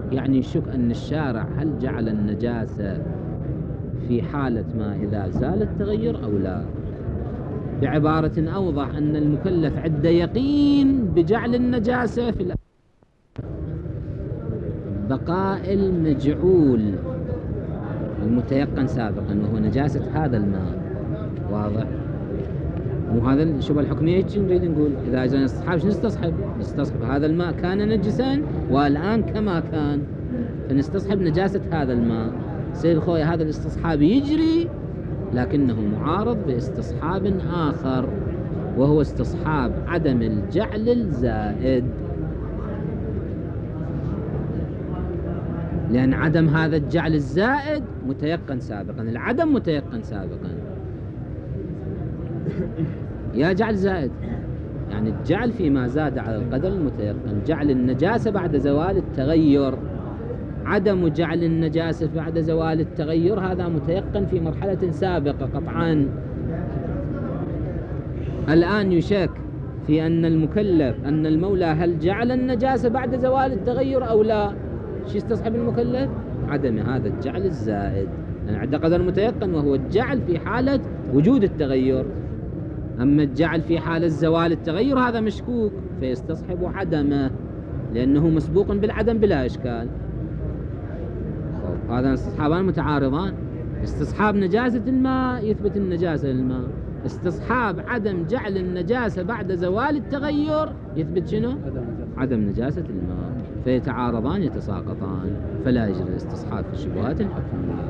يعني يشك أن الشارع هل جعل النجاسة في حالة ما إذا زال التغير أو لا. بعبارة أوضح أن المكلف عنده يقين بجعل النجاسة في بقاء المجعول المتيقن سابقا وهو نجاسة هذا الماء. واضح؟ مو هذا الشبهة الحكمية هيك نريد نقول. إذا أجينا نستصحب شو نستصحب؟ نستصحب هذا الماء كان نجسا والآن كما كان، فنستصحب نجاسة هذا الماء. سيد خوي هذا الاستصحاب يجري، لكنه معارض باستصحاب آخر وهو استصحاب عدم الجعل الزائد، لأن عدم هذا الجعل الزائد متيقن سابقا، العدم متيقن سابقا. يا جعل زائد يعني الجعل فيما زاد على القدر المتيقن، جعل النجاسة بعد زوال التغير. عدم جعل النجاسة بعد زوال التغير هذا متيقن في مرحلة سابقة قطعا. الآن يشك في أن المكلف أن المولى هل جعل النجاسة بعد زوال التغير أو لا. شو يستصحب المكلف؟ عدم هذا الجعل الزائد، يعني عنده قدر متيقن وهو الجعل في حالة وجود التغير. أما الجعل في حالة زوال التغير هذا مشكوك، فيستصحب عدمه لأنه مسبوق بالعدم بلا إشكال. هذا استصحابان متعارضان. استصحاب نجاسة الماء يثبت النجاسة للماء، استصحاب عدم جعل النجاسة بعد زوال التغير يثبت شنو؟ عدم نجاسة الماء، فيتعارضان يتساقطان، فلا يجري الاستصحاب في الشبهات الحكمية.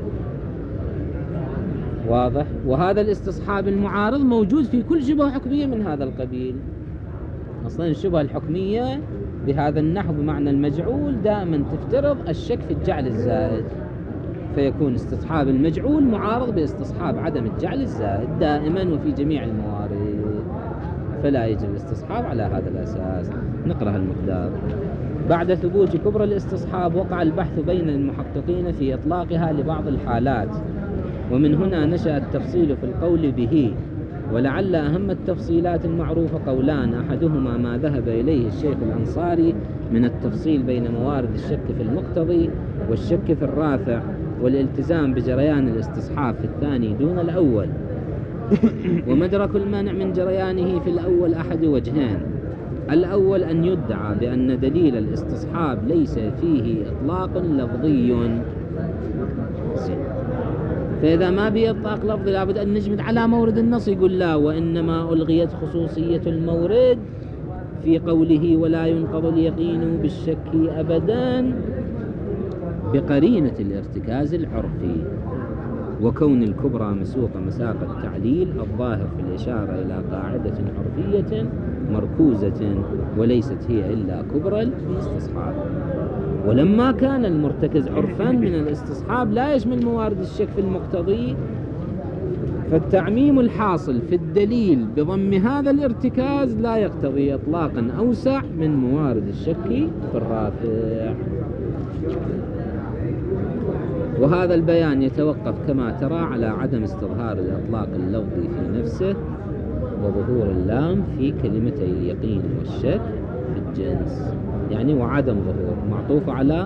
واضح؟ وهذا الاستصحاب المعارض موجود في كل شبهة حكمية من هذا القبيل. أصلا الشبهة الحكمية بهذا النحو بمعنى المجعول دائما تفترض الشك في الجعل الزائد، فيكون استصحاب المجعول معارض باستصحاب عدم الجعل الزائد دائما وفي جميع الموارد، فلا يجري الاستصحاب على هذا الأساس. نقرأ المقدار. بعد ثبوت كبر الاستصحاب وقع البحث بين المحققين في إطلاقها لبعض الحالات، ومن هنا نشأ التفصيل في القول به. ولعل أهم التفصيلات المعروفة قولان، أحدهما ما ذهب إليه الشيخ الأنصاري من التفصيل بين موارد الشك في المقتضي والشك في الرافع، والالتزام بجريان الاستصحاب في الثاني دون الأول. ومدرك المنع من جريانه في الأول أحد وجهين: الأول أن يدعى بأن دليل الاستصحاب ليس فيه إطلاق لفظي، فإذا ما بي إطلاق لفظي لابد أن نجمد على مورد النص. يقول لا، وإنما ألغيت خصوصية المورد في قوله ولا ينقض اليقين بالشك أبدا بقرينة الارتكاز العرفي، وكون الكبرى مسوقة مساق التعليل الظاهر في الإشارة إلى قاعدة عرفية مركوزة وليست هي إلا كبرى الاستصحاب. ولما كان المرتكز عرفا من الاستصحاب لا يشمل موارد الشك في المقتضي، فالتعميم الحاصل في الدليل بضم هذا الارتكاز لا يقتضي إطلاقا أوسع من موارد الشك في الرافع. وهذا البيان يتوقف كما ترى على عدم استظهار الإطلاق اللفظي في نفسه وظهور اللام في كلمتي اليقين والشك في الجنس، يعني وعدم ظهور معطوف على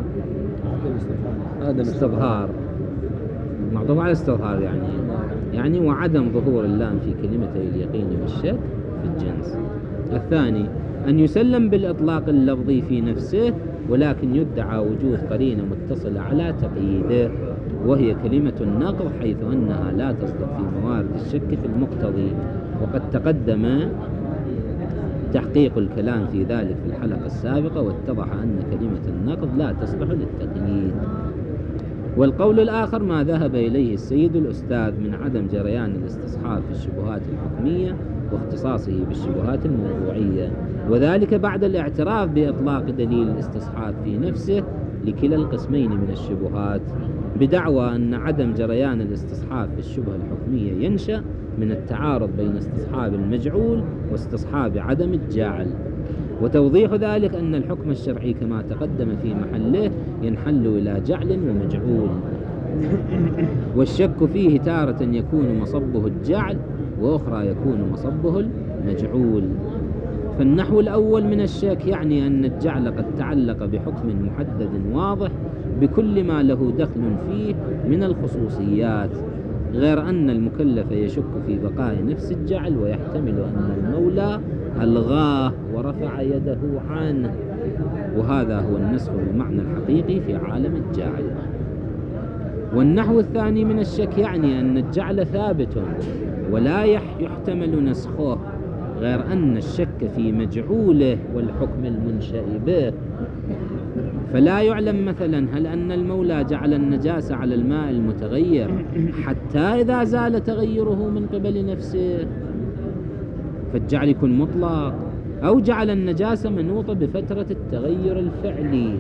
استظهار، معطوف على استظهار يعني وعدم ظهور اللام في كلمتي اليقين والشك في الجنس. الثاني أن يسلم بالإطلاق اللفظي في نفسه، ولكن يدعى وجود قرينة متصلة على تقييده وهي كلمة النقض، حيث أنها لا تصدق في موارد الشك في المقتضي، وقد تقدم تحقيق الكلام في ذلك في الحلقة السابقة، واتضح أن كلمة النقض لا تصلح للتقييد. والقول الآخر ما ذهب إليه السيد الأستاذ من عدم جريان الاستصحاب في الشبهات الحكمية واختصاصه بالشبهات الموضوعية، وذلك بعد الاعتراف بإطلاق دليل الاستصحاب في نفسه لكلا القسمين من الشبهات، بدعوى أن عدم جريان الاستصحاب في الشبهة الحكمية ينشأ من التعارض بين استصحاب المجعول واستصحاب عدم الجاعل. وتوضيح ذلك أن الحكم الشرعي كما تقدم في محله ينحل إلى جعل ومجعول، والشك فيه تارة يكون مصبه الجعل وأخرى يكون مصبه المجعول. فالنحو الأول من الشك يعني أن الجعل قد تعلق بحكم محدد واضح بكل ما له دخل فيه من الخصوصيات، غير أن المكلف يشك في بقاء نفس الجعل، ويحتمل أن المولى ألغاه ورفع يده عنه، وهذا هو النسخ بالمعنى الحقيقي في عالم الجعل. والنحو الثاني من الشك يعني أن الجعل ثابت ولا يحتمل نسخه، غير أن الشك في مجعوله والحكم المنشأ به، فلا يعلم مثلا هل أن المولى جعل النجاسة على الماء المتغير حتى إذا زال تغيره من قبل نفسه فالجعل يكون مطلق، أو جعل النجاسة منوطة بفترة التغير الفعلي.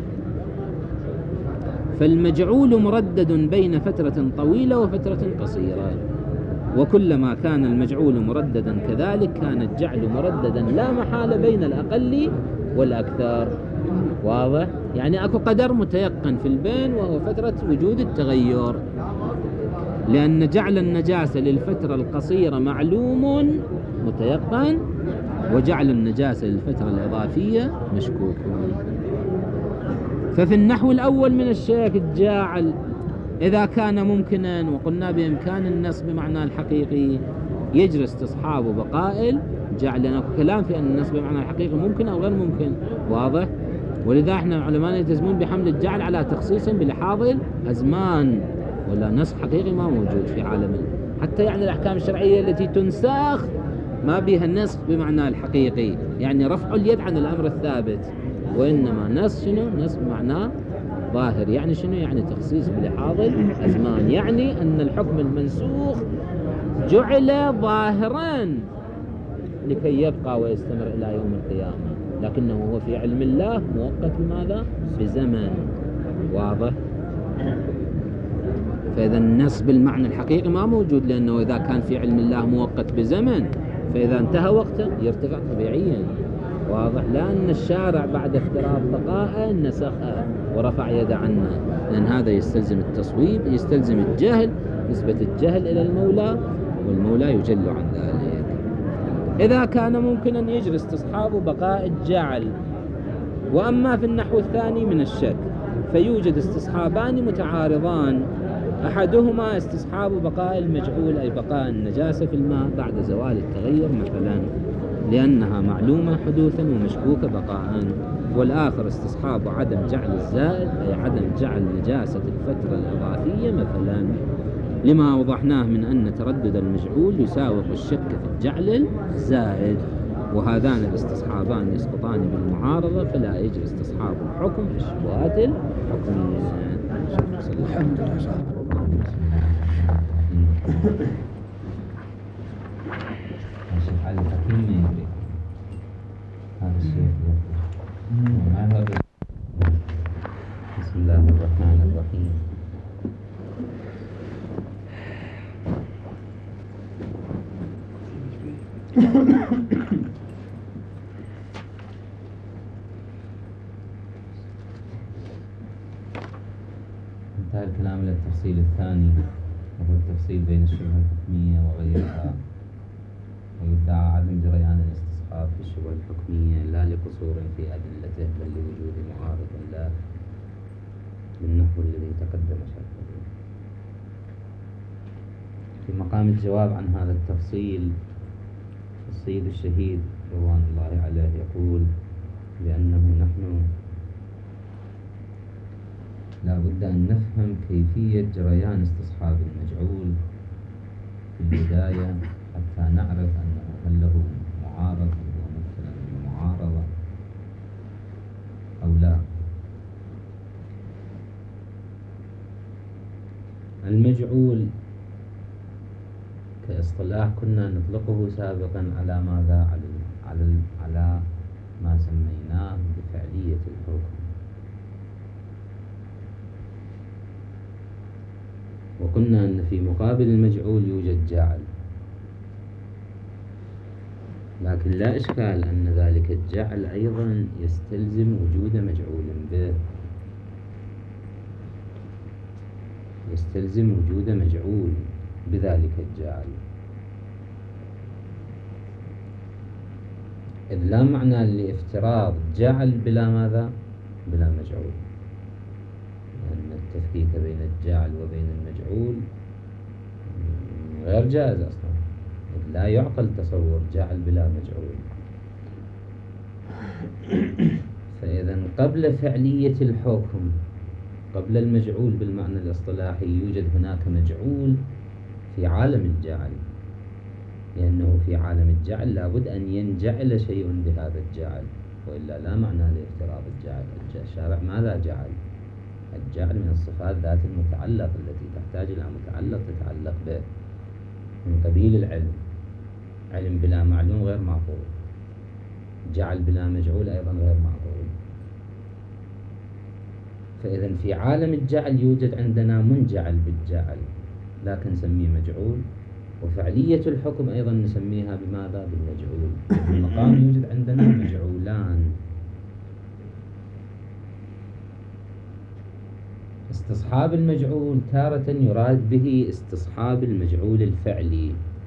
فالمجعول مردد بين فترة طويلة وفترة قصيرة، وكلما كان المجعول مرددا كذلك كان الجعل مرددا لا محالة بين الأقل والأكثر. واضح؟ يعني أكو قدر متيقن في البين وهو فترة وجود التغير، لأن جعل النجاسة للفترة القصيرة معلوم متيقن، وجعل النجاسة للفترة الإضافية مشكوك. ففي النحو الأول من الشك الجاعل إذا كان ممكنا، وقلنا بإمكان النصب بمعنى الحقيقي، يجري استصحاب بقاء الجعل، لأن كلام في أن النصب بمعنى الحقيقي ممكن أو غير ممكن. واضح؟ ولذا احنا علماء يلتزمون بحمل الجعل على تخصيص بلحاظ الأزمان، ولا نصب حقيقي ما موجود في عالم حتى يعني الأحكام الشرعية التي تنسخ ما بها النسخ بمعنى الحقيقي، يعني رفع اليد عن الأمر الثابت، وإنما نسخ شنو؟ نسخ معناه ظاهر. يعني شنو؟ يعني تخصيص بلحاظ الأزمان، يعني أن الحكم المنسوخ جعل ظاهرا لكي يبقى ويستمر إلى يوم القيامة، لكنه هو في علم الله مؤقت بماذا؟ بزمن. واضح؟ فإذا النص بالمعنى الحقيقي ما موجود، لأنه إذا كان في علم الله مؤقت بزمن فإذا انتهى وقته يرتفع طبيعيا. واضح؟ لأن الشارع بعد افتراض بقاء نسخه ورفع يده عنه، لأن هذا يستلزم التصويب، يستلزم الجهل، نسبة الجهل إلى المولى، والمولى يجل عن ذلك. إذا كان ممكنا يجري استصحاب بقاء الجعل. وأما في النحو الثاني من الشك فيوجد استصحابان متعارضان، أحدهما استصحاب بقاء المجعول أي بقاء النجاسة في الماء بعد زوال التغير مثلا لأنها معلومة حدوثا ومشكوكة بقاء، والآخر استصحاب عدم جعل الزائد أي عدم جعل نجاسة الفترة الإضافية مثلا، لما أوضحناه من أن تردد المجعول يساوق الشك في الجعل الزائد، وهذان الاستصحابان يسقطان بالمعارضة، فلا يجري استصحاب الحكم في الشبهات الحكمية. الحمد لله. الشيخ علي الحكيم يدري هذا الشيء. بسم الله الرحمن الرحيم. انتهى الكلام إلى التفصيل الثاني، وهو التفصيل بين الشبهة الحكمية وغيرها، ويدعى عدم جريان الاستصحاب في الشبهة الحكمية لا لقصور في أدلته بل لوجود معارض له بالنحو الذي تقدم شرحه. في مقام الجواب عن هذا التفصيل السيد الشهيد رضوان الله عليه يقول بأنه نحن لا بد أن نفهم كيفية جريان استصحاب المجعول في البداية حتى نعرف أنه هل له معارض هو مثلا المعارضة أو لا. المجعول كاصطلاح كنا نطلقه سابقا على ماذا؟ على ما سميناه بفعلية الحكم، وقلنا أن في مقابل المجعول يوجد جاعل، لكن لا إشكال أن ذلك الجعل أيضا يستلزم وجود مجعول به، يستلزم وجود مجعول بذلك الجعل. إذ لا معنى لافتراض جعل بلا ماذا؟ بلا مجعول، لأن التفكيك بين الجعل وبين المجعول غير جائز أصلا، إذ لا يعقل تصور جعل بلا مجعول. فإذا قبل فعلية الحكم، قبل المجعول بالمعنى الاصطلاحي، يوجد هناك مجعول في عالم الجعل، لأنه في عالم الجعل لابد أن ينجعل شيء بهذا الجعل، وإلا لا معنى لافتراض الجعل. الشارع ماذا جعل؟ الجعل من الصفات ذات المتعلق التي تحتاج إلى متعلق تتعلق به، من قبيل العلم. علم بلا معلوم غير معقول، جعل بلا مجعول أيضا غير معقول. فإذا في عالم الجعل يوجد عندنا منجعل بالجعل لكن نسميه مجعول، وفعلية الحكم أيضا نسميها بماذا؟ بالمجعول. في المقام يوجد عندنا مجعولان. استصحاب المجعول تارة يراد به استصحاب المجعول الفعلي،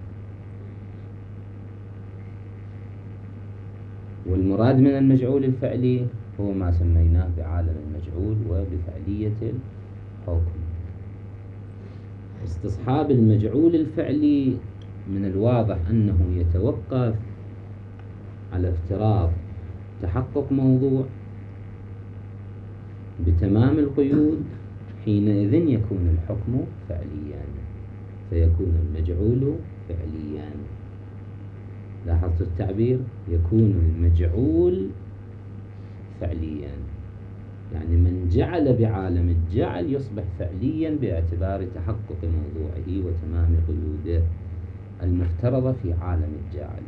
والمراد من المجعول الفعلي هو ما سميناه بعالم المجعول وبفعلية الحكم. استصحاب المجعول الفعلي من الواضح أنه يتوقف على افتراض تحقق موضوع بتمام القيود، حينئذ يكون الحكم فعليا، فيكون المجعول فعليا. لاحظت التعبير؟ يكون المجعول فعليا، يعني من جعل بعالم الجعل يصبح فعليا باعتبار تحقق موضوعه وتمام قيوده المفترضة في عالم الجعل.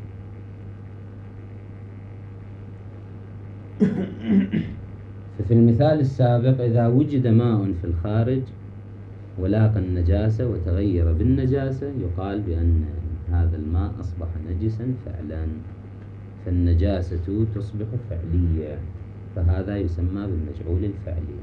ففي المثال السابق إذا وجد ماء في الخارج ولاقى النجاسة وتغير بالنجاسة، يقال بأن هذا الماء أصبح نجسا فعلا، فالنجاسة تصبح فعلية، فهذا يسمى بالمجعول الفعلي.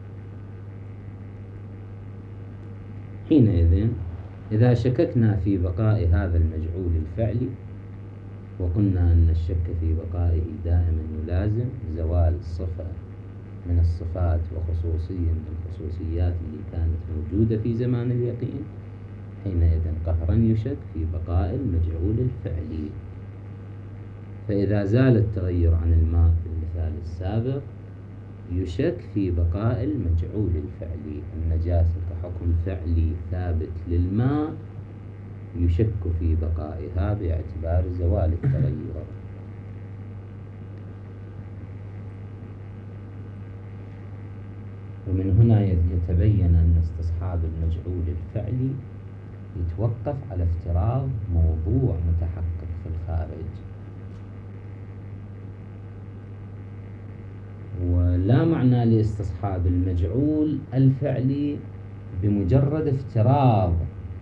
حينئذ إذا شككنا في بقاء هذا المجعول الفعلي وقلنا أن الشك في بقائه دائما يلازم زوال صفة من الصفات وخصوصية من الخصوصيات اللي كانت موجودة في زمان اليقين، حينئذ قهرا يشك في بقاء المجعول الفعلي. فإذا زال التغير عن الماء في المثال السابق يشك في بقاء المجعول الفعلي. النجاسة كحكم فعلي ثابت للماء يشك في بقائها باعتبار زوال التغير. ومن هنا يتبين أن استصحاب المجعول الفعلي يتوقف على افتراض موضوع متحقق في الخارج، ولا معنى لاستصحاب المجعول الفعلي بمجرد افتراض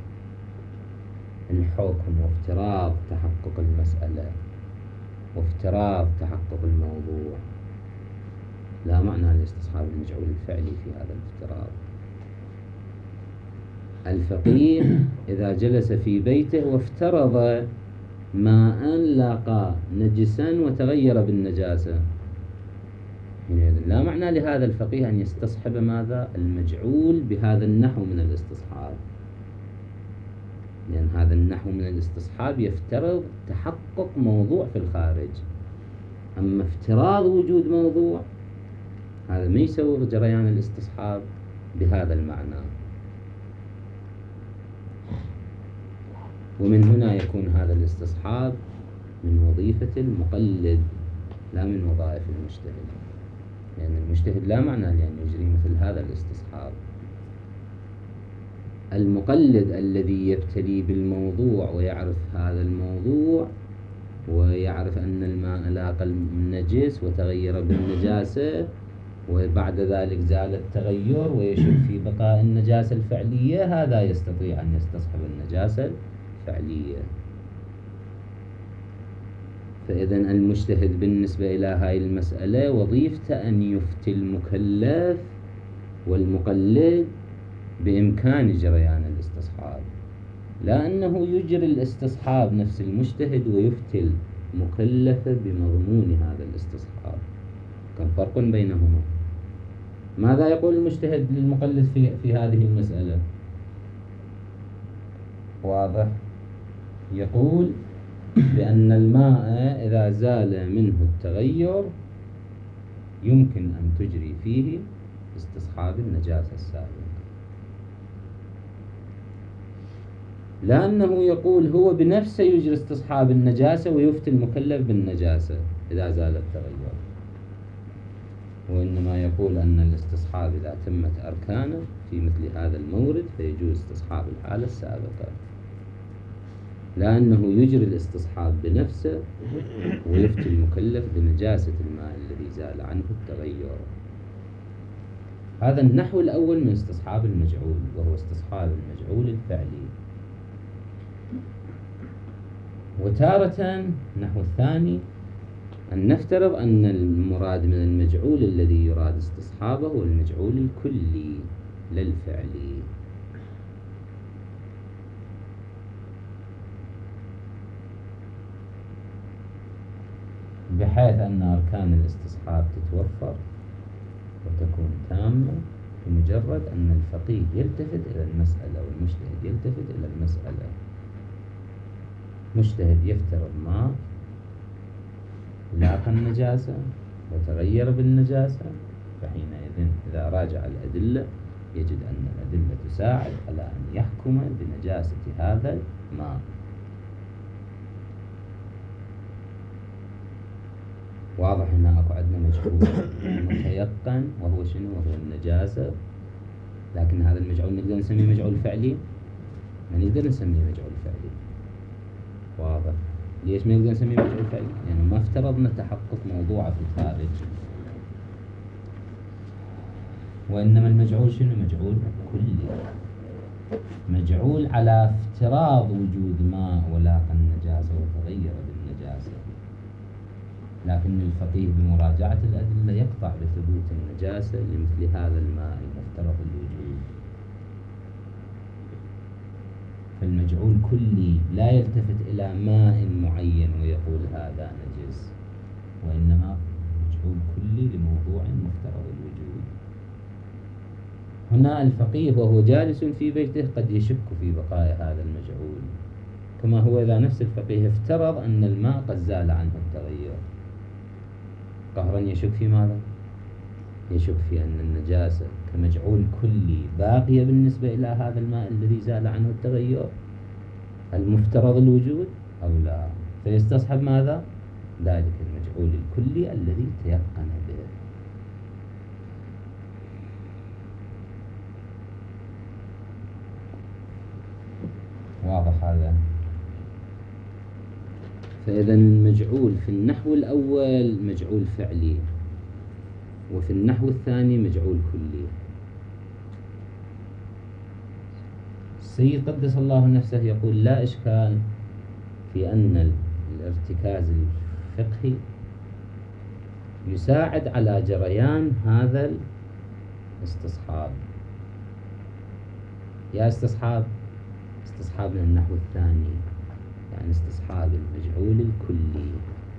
الحكم وافتراض تحقق المسألة وافتراض تحقق الموضوع. لا معنى لاستصحاب المجعول الفعلي في هذا الافتراض. الفقيه إذا جلس في بيته وافترض ماء لاقى نجسا وتغير بالنجاسة، لا معنى لهذا الفقيه أن يستصحب ماذا؟ المجعول بهذا النحو من الاستصحاب، لأن هذا النحو من الاستصحاب يفترض تحقق موضوع في الخارج. أما افتراض وجود موضوع هذا ما يسوغ جريان الاستصحاب بهذا المعنى. ومن هنا يكون هذا الاستصحاب من وظيفة المقلد لا من وظائف المجتهد، لأن المجتهد لا معنى لأن يجري مثل هذا الاستصحاب. المقلد الذي يبتلي بالموضوع ويعرف هذا الموضوع ويعرف أن الماء لاقى النجس وتغير بالنجاسة وبعد ذلك زال التغير ويشك في بقاء النجاسة الفعلية، هذا يستطيع أن يستصحب النجاسة الفعلية. فإذا المجتهد بالنسبة إلى هاي المسألة وظيفته أن يفتي المكلف والمقلد بإمكان جريان الاستصحاب، لا أنه يجري الاستصحاب نفس المجتهد ويفتي مكلفة بمضمون هذا الاستصحاب. كان فرق بينهما. ماذا يقول المجتهد للمقلد في هذه المسألة؟ واضح؟ يقول بأن الماء إذا زال منه التغير يمكن أن تجري فيه استصحاب النجاسة السابقة، لأنه يقول هو بنفسه يجري استصحاب النجاسة ويفتي المكلف بالنجاسة إذا زال التغير، وإنما يقول أن الاستصحاب إذا تمت أركانه في مثل هذا المورد فيجوز استصحاب الحالة السابقة، لأنه يجري الاستصحاب بنفسه ويفتي المكلف بنجاسة الماء الذي زال عنه التغير. هذا النحو الأول من استصحاب المجعول، وهو استصحاب المجعول الفعلي. وتارة النحو الثاني أن نفترض أن المراد من المجعول الذي يراد استصحابه هو المجعول الكلي لا الفعلي. بحيث أن أركان الاستصحاب تتوفر وتكون تامة بمجرد أن الفقيه يلتفت إلى المسألة والمجتهد يلتفت إلى المسألة. مجتهد يفترض ما لاقى النجاسة وتغير بالنجاسة، فحينئذ إذا راجع الأدلة يجد أن الأدلة تساعد على أن يحكم بنجاسة هذا الماء. واضح هنا أكو عندنا مجعول متيقن وهو شنو؟ وهو النجاسة. لكن هذا المجعول نقدر نسميه مجعول فعلي؟ ما نقدر نسميه مجعول فعلي. واضح؟ ليش ما نقدر نسميه مجعول فعلي؟ يعني ما افترضنا تحقق موضوعه في الخارج، وإنما المجعول شنو؟ مجعول كلي، مجعول على افتراض وجود ماء ولاقى النجاسة وتغير بالنجاسة، لكن الفقيه بمراجعة الأدلة يقطع بثبوت النجاسة لمثل هذا الماء المفترض الوجود. فالمجعول كلي لا يلتفت إلى ماء معين ويقول هذا نجس، وإنما مجعول كلي لموضوع مفترض الوجود. هنا الفقيه وهو جالس في بيته قد يشك في بقاء هذا المجعول، كما هو إذا نفس الفقيه افترض أن الماء قد زال عنه التغير، قهرا يشك في ماذا؟ يشك في أن النجاسة كمجعول كلي باقية بالنسبة إلى هذا الماء الذي زال عنه التغير المفترض الوجود أو لا، فيستصحب ماذا؟ ذلك المجعول الكلي الذي تيقن به. واضح هذا؟ فإذا المجعول في النحو الأول مجعول فعلي، وفي النحو الثاني مجعول كلي. السيد قدس الله نفسه يقول لا إشكال في أن الارتكاز الفقهي يساعد على جريان هذا الاستصحاب. يا استصحاب من النحو الثاني، يعني استصحاب المجعول الكلي.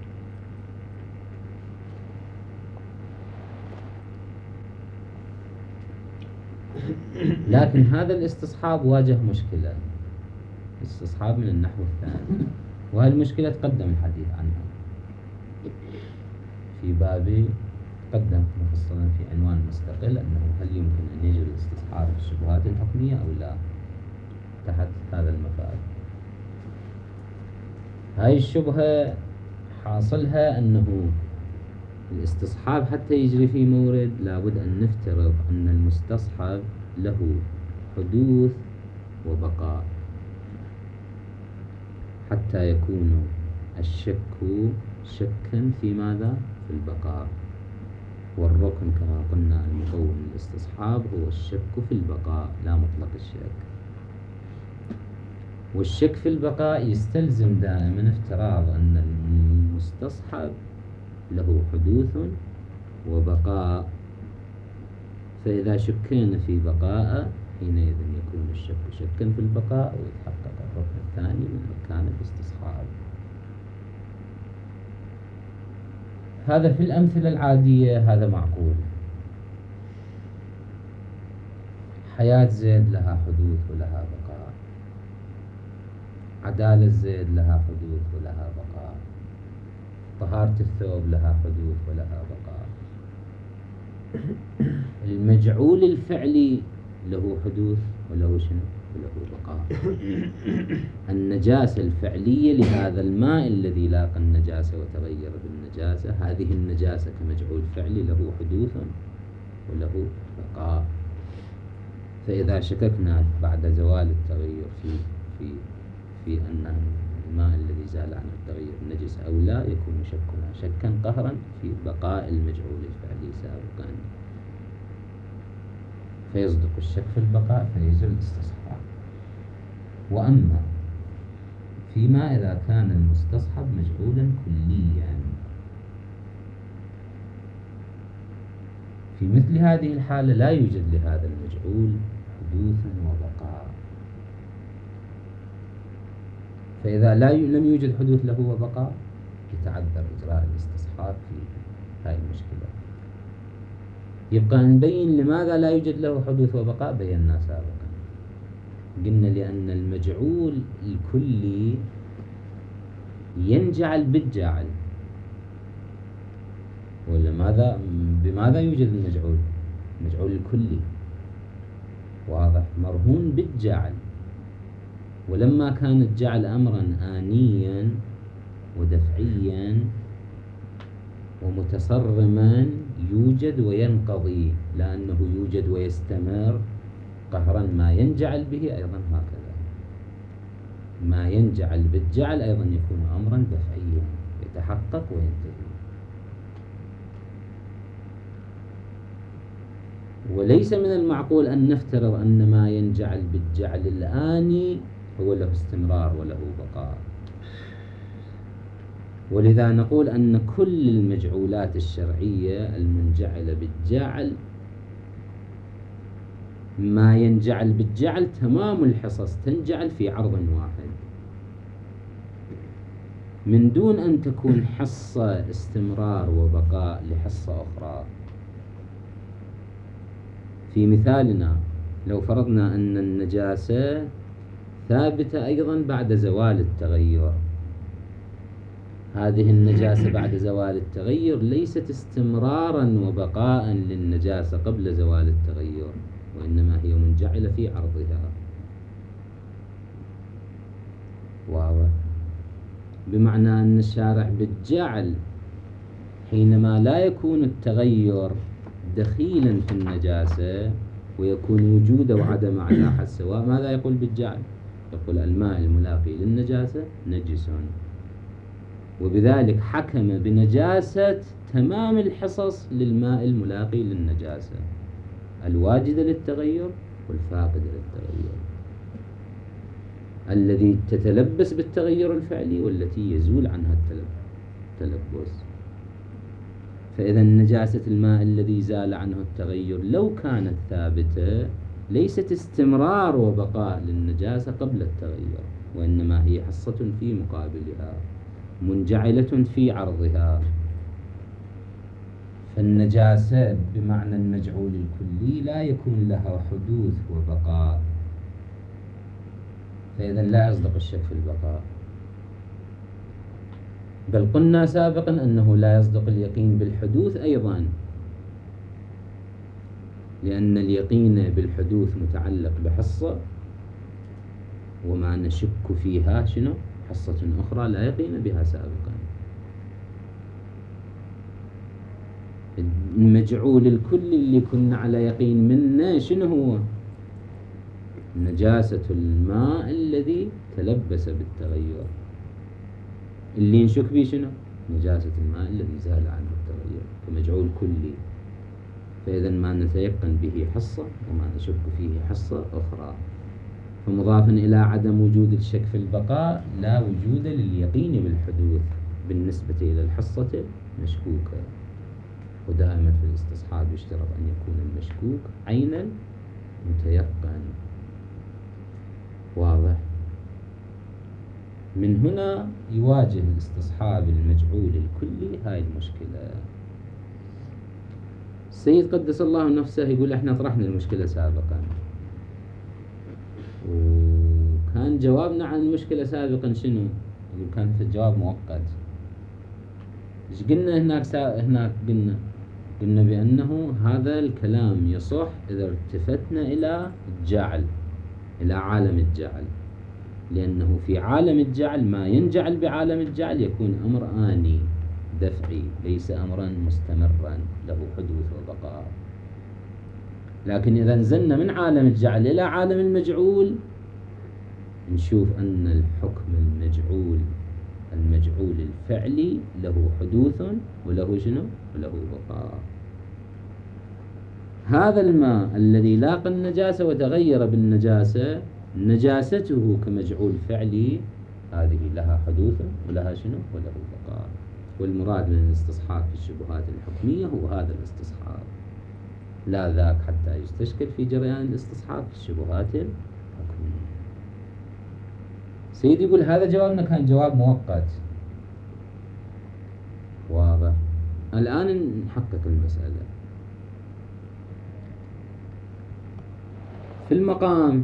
لكن هذا الاستصحاب واجه مشكلة، استصحاب من النحو الثاني، وهذه المشكلة تقدم الحديث عنها في باب تقدم مفصلا في عنوان مستقل، أنه هل يمكن أن يجري الاستصحاب في الشبهات الحكمية أو لا، تحت هذا المفاد. هاي الشبهة حاصلها أنه الاستصحاب حتى يجري في مورد لابد أن نفترض أن المستصحب له حدوث وبقاء حتى يكون الشك شكا في ماذا؟ في البقاء. والركن كما قلنا المكون الاستصحاب هو الشك في البقاء لا مطلق الشك. والشك في البقاء يستلزم دائما افتراض أن المستصحب له حدوث وبقاء، فإذا شكينا في بقاء حينئذ يكون الشك شكا في البقاء ويتحقق الركن الثاني من أركان الاستصحاب. هذا في الأمثلة العادية هذا معقول. حياة زيد لها حدوث ولها بقاء، عدالة زيد لها حدوث ولها بقاء، طهارة الثوب لها حدوث ولها بقاء. المجعول الفعلي له حدوث وله شنو؟ وله بقاء. النجاسة الفعلية لهذا الماء الذي لاقى النجاسة وتغير بالنجاسة، هذه النجاسة كمجعول فعلي له حدوث وله بقاء. فإذا شككنا بعد زوال التغير في أن الماء الذي زال عنه التغير نجس أو لا، يكون شكنا شكا قهرا في بقاء المجعول الفعلي سابقا، فيصدق الشك في البقاء فيزول الاستصحاب. وأما فيما إذا كان المستصحب مجعولا كليا، في مثل هذه الحالة لا يوجد لهذا المجعول حدوث وبقاء. فإذا لم يوجد حدوث له وبقاء يتعذر إجراء الاستصحاب في هذه المشكلة. يبقى نبين لماذا لا يوجد له حدوث وبقاء. بينا سابقا، قلنا لأن المجعول الكلي ينجعل بالجاعل. ولا بماذا يوجد المجعول؟ المجعول الكلي واضح مرهون بالجعل، ولما كان الجعل أمرا آنيا ودفعيا ومتصرما يوجد وينقضي، لأنه يوجد ويستمر قهرا. ما ينجعل به أيضا هكذا، ما ينجعل بالجعل أيضا يكون أمرا دفعيا يتحقق وينتهي. وليس من المعقول أن نفترض أن ما ينجعل بالجعل الآني هو له استمرار وله بقاء. ولذا نقول أن كل المجعولات الشرعية المنجعلة بالجعل، ما ينجعل بالجعل تمام الحصص تنجعل في عرض واحد، من دون أن تكون حصة استمرار وبقاء لحصة أخرى. في مثالنا لو فرضنا أن النجاسة ثابتة أيضا بعد زوال التغير، هذه النجاسة بعد زوال التغير ليست استمرارا وبقاء للنجاسة قبل زوال التغير، وإنما هي منجعلة في عرضها. واضح؟ بمعنى أن الشارع بالجعل حينما لا يكون التغير دخيلا في النجاسة ويكون وجوده وعدم على حد سواء، ماذا يقول بالجعل؟ يقول الماء الملاقي للنجاسة نجس، وبذلك حكم بنجاسة تمام الحصص للماء الملاقي للنجاسة، الواجدة للتغير والفاقدة للتغير، الذي تتلبس بالتغير الفعلي والتي يزول عنها التلبس. فإذا نجاسة الماء الذي زال عنه التغير لو كانت ثابتة ليست استمرار وبقاء للنجاسة قبل التغير، وإنما هي حصة في مقابلها منجعلة في عرضها. فالنجاسة بمعنى المجعول الكلي لا يكون لها حدوث وبقاء، فإذا لا يصدق الشك في البقاء. بل قلنا سابقا أنه لا يصدق اليقين بالحدوث أيضا، لأن اليقين بالحدوث متعلق بحصة، وما نشك فيها شنو؟ حصة أخرى لا يقين بها سابقا. المجعول الكل اللي كنا على يقين منه شنو هو؟ نجاسة الماء الذي تلبس بالتغير، اللي نشك به شنو؟ نجاسة الماء الذي زال عنه التغير كمجعول كلي. فإذا ما نتيقن به حصة وما نشك فيه حصة أخرى، فمضافا إلى عدم وجود الشك في البقاء لا وجود لليقين بالحدوث بالنسبة إلى الحصة المشكوكة. ودائما في الاستصحاب يشترط أن يكون المشكوك عينا متيقن. واضح؟ من هنا يواجه الاستصحاب المجعول الكلي هاي المشكلة. السيد قدس الله نفسه يقول احنا طرحنا المشكلة سابقا، وكان جوابنا عن المشكلة سابقا شنو؟ يقول كان في الجواب مؤقت. ايش قلنا هناك قلنا بأنه هذا الكلام يصح إذا التفتنا إلى الجعل، إلى عالم الجعل، لأنه في عالم الجعل ما ينجعل بعالم الجعل يكون أمر آني دفعي، ليس أمرا مستمرا له حدوث وبقاء. لكن إذا نزلنا من عالم الجعل إلى عالم المجعول نشوف أن الحكم المجعول الفعلي له حدوث وله شنو؟ وله بقاء. هذا الماء الذي لاقى النجاسة وتغير بالنجاسة، نجاسته كمجعول فعلي هذه لها حدوث ولها شنو؟ وله بقاء. والمراد من الاستصحاب في الشبهات الحكمية هو هذا الاستصحاب، لا ذاك حتى يستشكل في جريان الاستصحاب في الشبهات الحكمية. سيدي يقول هذا جوابنا كان جواب مؤقت. واضح. الآن نحقق المسألة. في المقام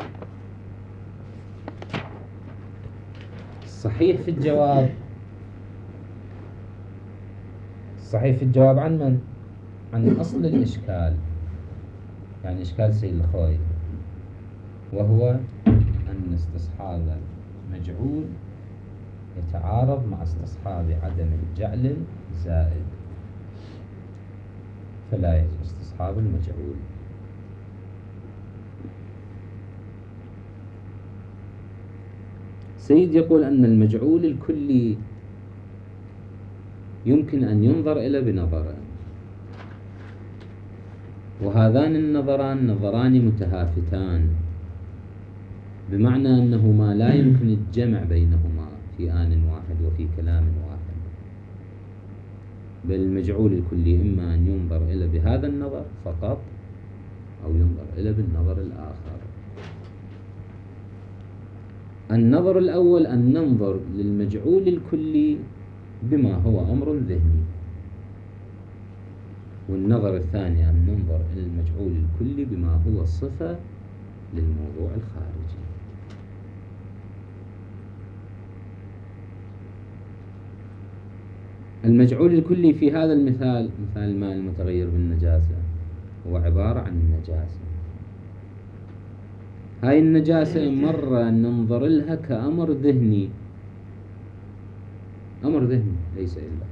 الصحيح في الجواب عن من؟ عن أصل الإشكال، يعني إشكال سيد الخوي، وهو أن استصحاب مجعول يتعارض مع استصحاب عدم الجعل الزائد، فلا يجوز استصحاب المجعول. سيد يقول أن المجعول الكلي يمكن أن ينظر إلى بنظرين، وهذان النظران نظران متهافتان، بمعنى أنهما لا يمكن الجمع بينهما في آن واحد وفي كلام واحد، بل المجعول الكلي إما أن ينظر إلى بهذا النظر فقط أو ينظر إلى بالنظر الآخر. النظر الأول أن ننظر للمجعول الكلي بما هو أمر ذهني، والنظر الثاني أن ننظر إلى المجعول الكلي بما هو صفة للموضوع الخارجي. المجعول الكلي في هذا المثال، مثال الماء المتغير بالنجاسة، هو عبارة عن النجاسة. هاي النجاسة مرة ننظر لها كأمر ذهني، أمر ذهني ليس إلا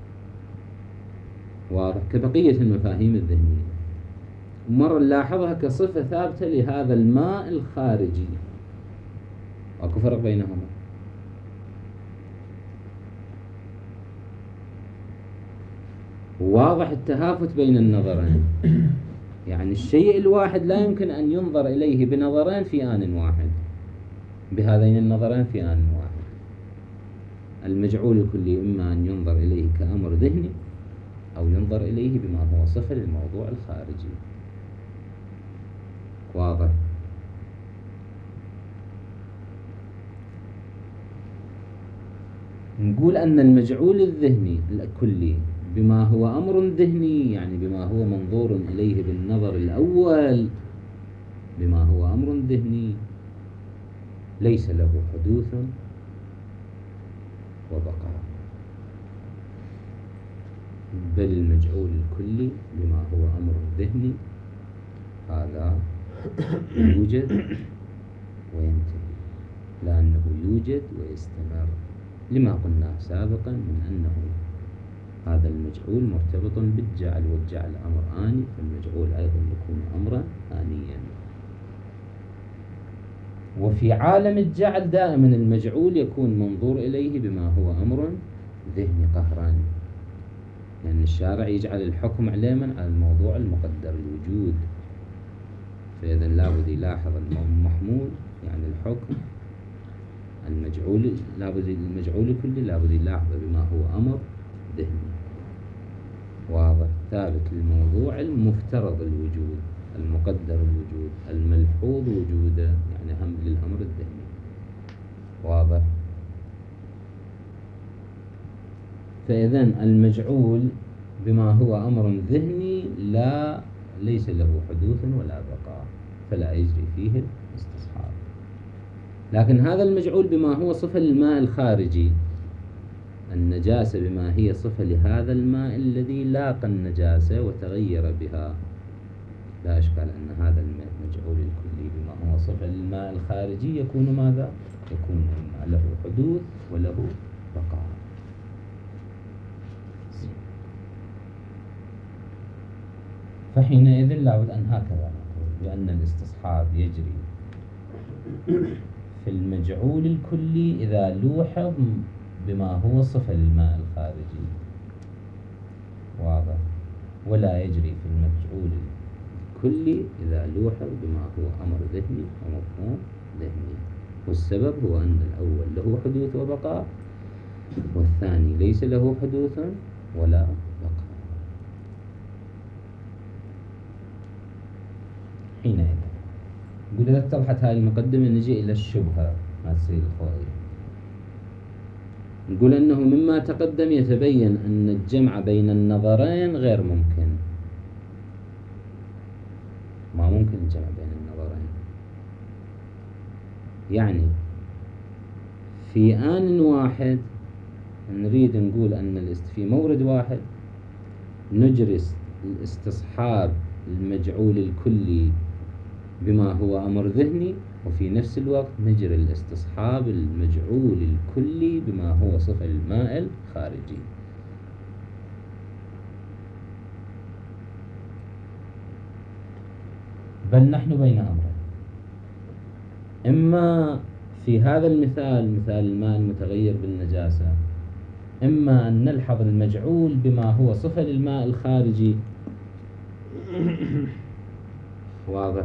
واضح كبقية المفاهيم الذهنية، ومرة نلاحظها كصفة ثابتة لهذا الماء الخارجي. أكو فرق بينهما. واضح التهافت بين النظرين، يعني الشيء الواحد لا يمكن أن ينظر إليه بنظرين في آن واحد، بهذين النظرين في آن واحد. المجعول الكلي إما أن ينظر إليه كأمر ذهني أو ينظر إليه بما هو صفة للموضوع الخارجي. واضح. نقول أن المجعول الذهني الكلي بما هو أمر ذهني، يعني بما هو منظور إليه بالنظر الأول، بما هو أمر ذهني ليس له حدوث وبقاء، بل المجعول الكلي بما هو أمر ذهني هذا يوجد وينتهي، لأنه يوجد ويستمر، لما قلناه سابقا من أنه هذا المجعول مرتبط بالجعل، والجعل أمر آني، فالمجعول أيضا يكون أمرا آنيا. وفي عالم الجعل دائما المجعول يكون منظور إليه بما هو أمر ذهني قهرا، لأن الشارع يجعل الحكم عليما على الموضوع المقدر الوجود، فإذا لابد يلاحظ المحمول يعني الحكم المجعول، لابد المجعول كله لابد يلاحظه بما هو أمر ذهني واضح ثابت للموضوع المفترض الوجود المقدر الوجود الملحوظ وجوده، يعني هم للأمر الذهني. واضح. فإذا المجعول بما هو أمر ذهني ليس له حدوث ولا بقاء، فلا يجري فيه الاستصحاب. لكن هذا المجعول بما هو صفة للماء الخارجي، النجاسة بما هي صفة لهذا الماء الذي لاقى النجاسة وتغير بها، لا إشكال أن هذا المجعول الكلي بما هو صفة للماء الخارجي يكون ماذا؟ يكون له حدوث وله بقاء. فحينئذ لابد أن هكذا نقول بأن الاستصحاب يجري في المجعول الكلي إذا لوحظ بما هو صفة للماء الخارجي، واضح، ولا يجري في المجعول الكلي إذا لوحظ بما هو أمر ذهني ومفهوم ذهني. والسبب هو أن الأول له حدوث وبقاء، والثاني ليس له حدوث ولا بقاء. حينئذ نقول إذا اتضحت هذه المقدمة نجي إلى الشبهة مع السيد الخوئي. نقول أنه مما تقدم يتبين أن الجمع بين النظرين غير ممكن، ما ممكن الجمع بين النظرين. يعني في آن واحد نريد نقول أن في مورد واحد نجري الاستصحاب المجعول الكلي بما هو أمر ذهني، وفي نفس الوقت نجري الاستصحاب المجعول الكلي بما هو صفة الماء الخارجي. بل نحن بين أمرين، إما في هذا المثال مثال الماء المتغير بالنجاسة، إما أن نلحظ المجعول بما هو صفة للماء الخارجي، واضح،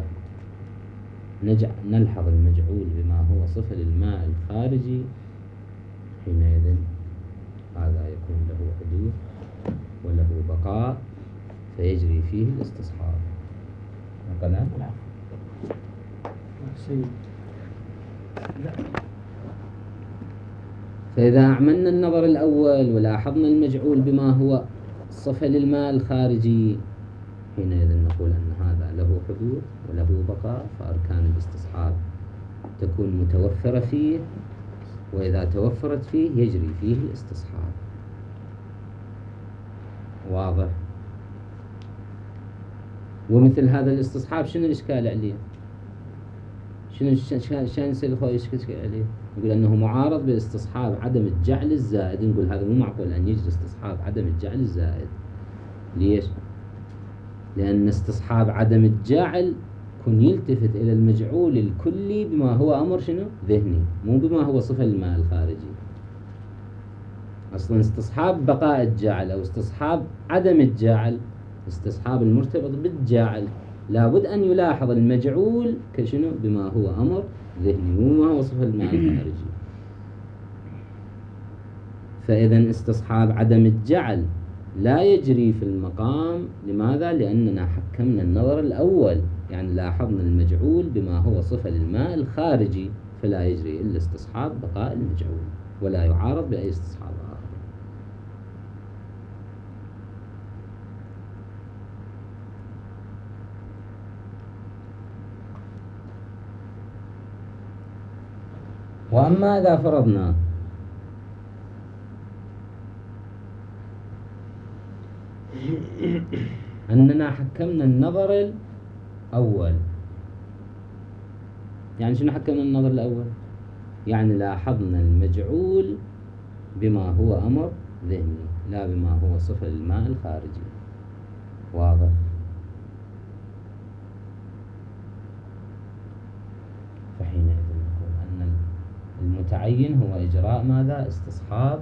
نلحظ المجعول بما هو صفة للماء الخارجي، حينئذ هذا يكون له حدوث وله بقاء فيجري فيه الاستصحاب. كلام؟ فإذا أعملنا النظر الأول ولاحظنا المجعول بما هو صفة للماء الخارجي، حينئذ نقول أن هذا له حدوث وله بقاء، فأركان الاستصحاب تكون متوفرة فيه، وإذا توفرت فيه يجري فيه الاستصحاب. واضح؟ ومثل هذا الاستصحاب شنو الإشكال عليه؟ شنو شان يصير الخوي إشكال عليه؟ نقول أنه معارض باستصحاب عدم الجعل الزائد. نقول هذا مو معقول أن يجري استصحاب عدم الجعل الزائد. ليش؟ لأن استصحاب عدم الجعل كن يلتفت إلى المجعول الكلي بما هو أمر شنو؟ ذهني، مو بما هو صفة الماء الخارجي. أصلا استصحاب بقاء الجعل أو استصحاب عدم الجعل، استصحاب المرتبط بالجعل، لابد أن يلاحظ المجعول كشنو؟ بما هو أمر ذهني، مو بما هو صفة الماء الخارجي. فإذا استصحاب عدم الجعل لا يجري في المقام. لماذا؟ لأننا حكمنا النظر الأول، يعني لاحظنا المجعول بما هو صفة للماء الخارجي، فلا يجري إلا استصحاب بقاء المجعول ولا يعارض بأي استصحاب آخر. وأما إذا فرضنا أننا حكمنا النظر الأول، يعني شنو حكمنا النظر الأول؟ يعني لاحظنا المجعول بما هو أمر ذهني لا بما هو صفة للماء الخارجي. واضح؟ فحينئذ نقول أن المتعين هو إجراء ماذا؟ استصحاب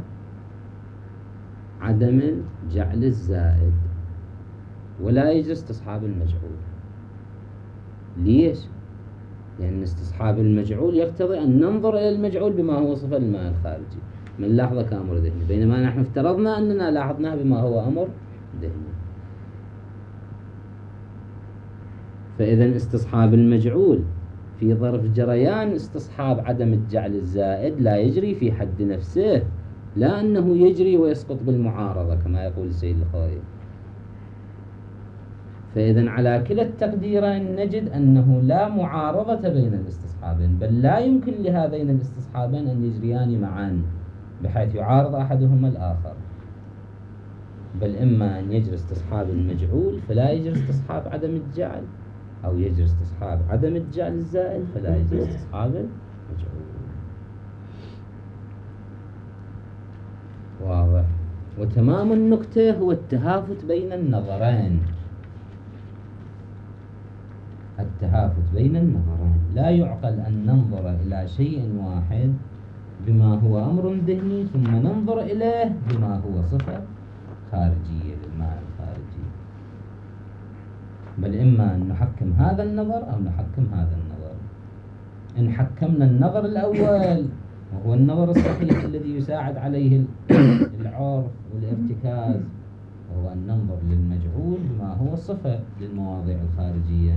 عدم الجعل الزائد، ولا يجري استصحاب المجعول. ليش؟ لأن استصحاب المجعول يقتضي أن ننظر إلى المجعول بما هو صفة الماء الخارجي من لحظة كأمر ذهني، بينما نحن افترضنا أننا لاحظناه بما هو أمر ذهني. فإذا استصحاب المجعول في ظرف جريان استصحاب عدم الجعل الزائد لا يجري في حد نفسه، لا أنه يجري ويسقط بالمعارضة كما يقول السيد الخوئي. فإذا على كلا التقديرين نجد أنه لا معارضة بين الاستصحابين، بل لا يمكن لهذين الاستصحابين أن يجريان معا بحيث يعارض أحدهما الآخر، بل إما أن يجري استصحاب المجعول فلا يجري استصحاب عدم الجعل، أو يجري استصحاب عدم الجعل الزائد فلا يجري استصحاب المجعول. واضح. وتمام النكتة هو التهافت بين النظرين. التهافت بين النظرين، لا يعقل أن ننظر إلى شيء واحد بما هو أمر ذهني ثم ننظر إليه بما هو صفة خارجية للماء الخارجي، بل إما أن نحكم هذا النظر أو نحكم هذا النظر. إن حكمنا النظر الأول وهو النظر الصحيح الذي يساعد عليه العرف والارتكاز، وهو أن ننظر للمجعول بما هو صفة للمواضيع الخارجية،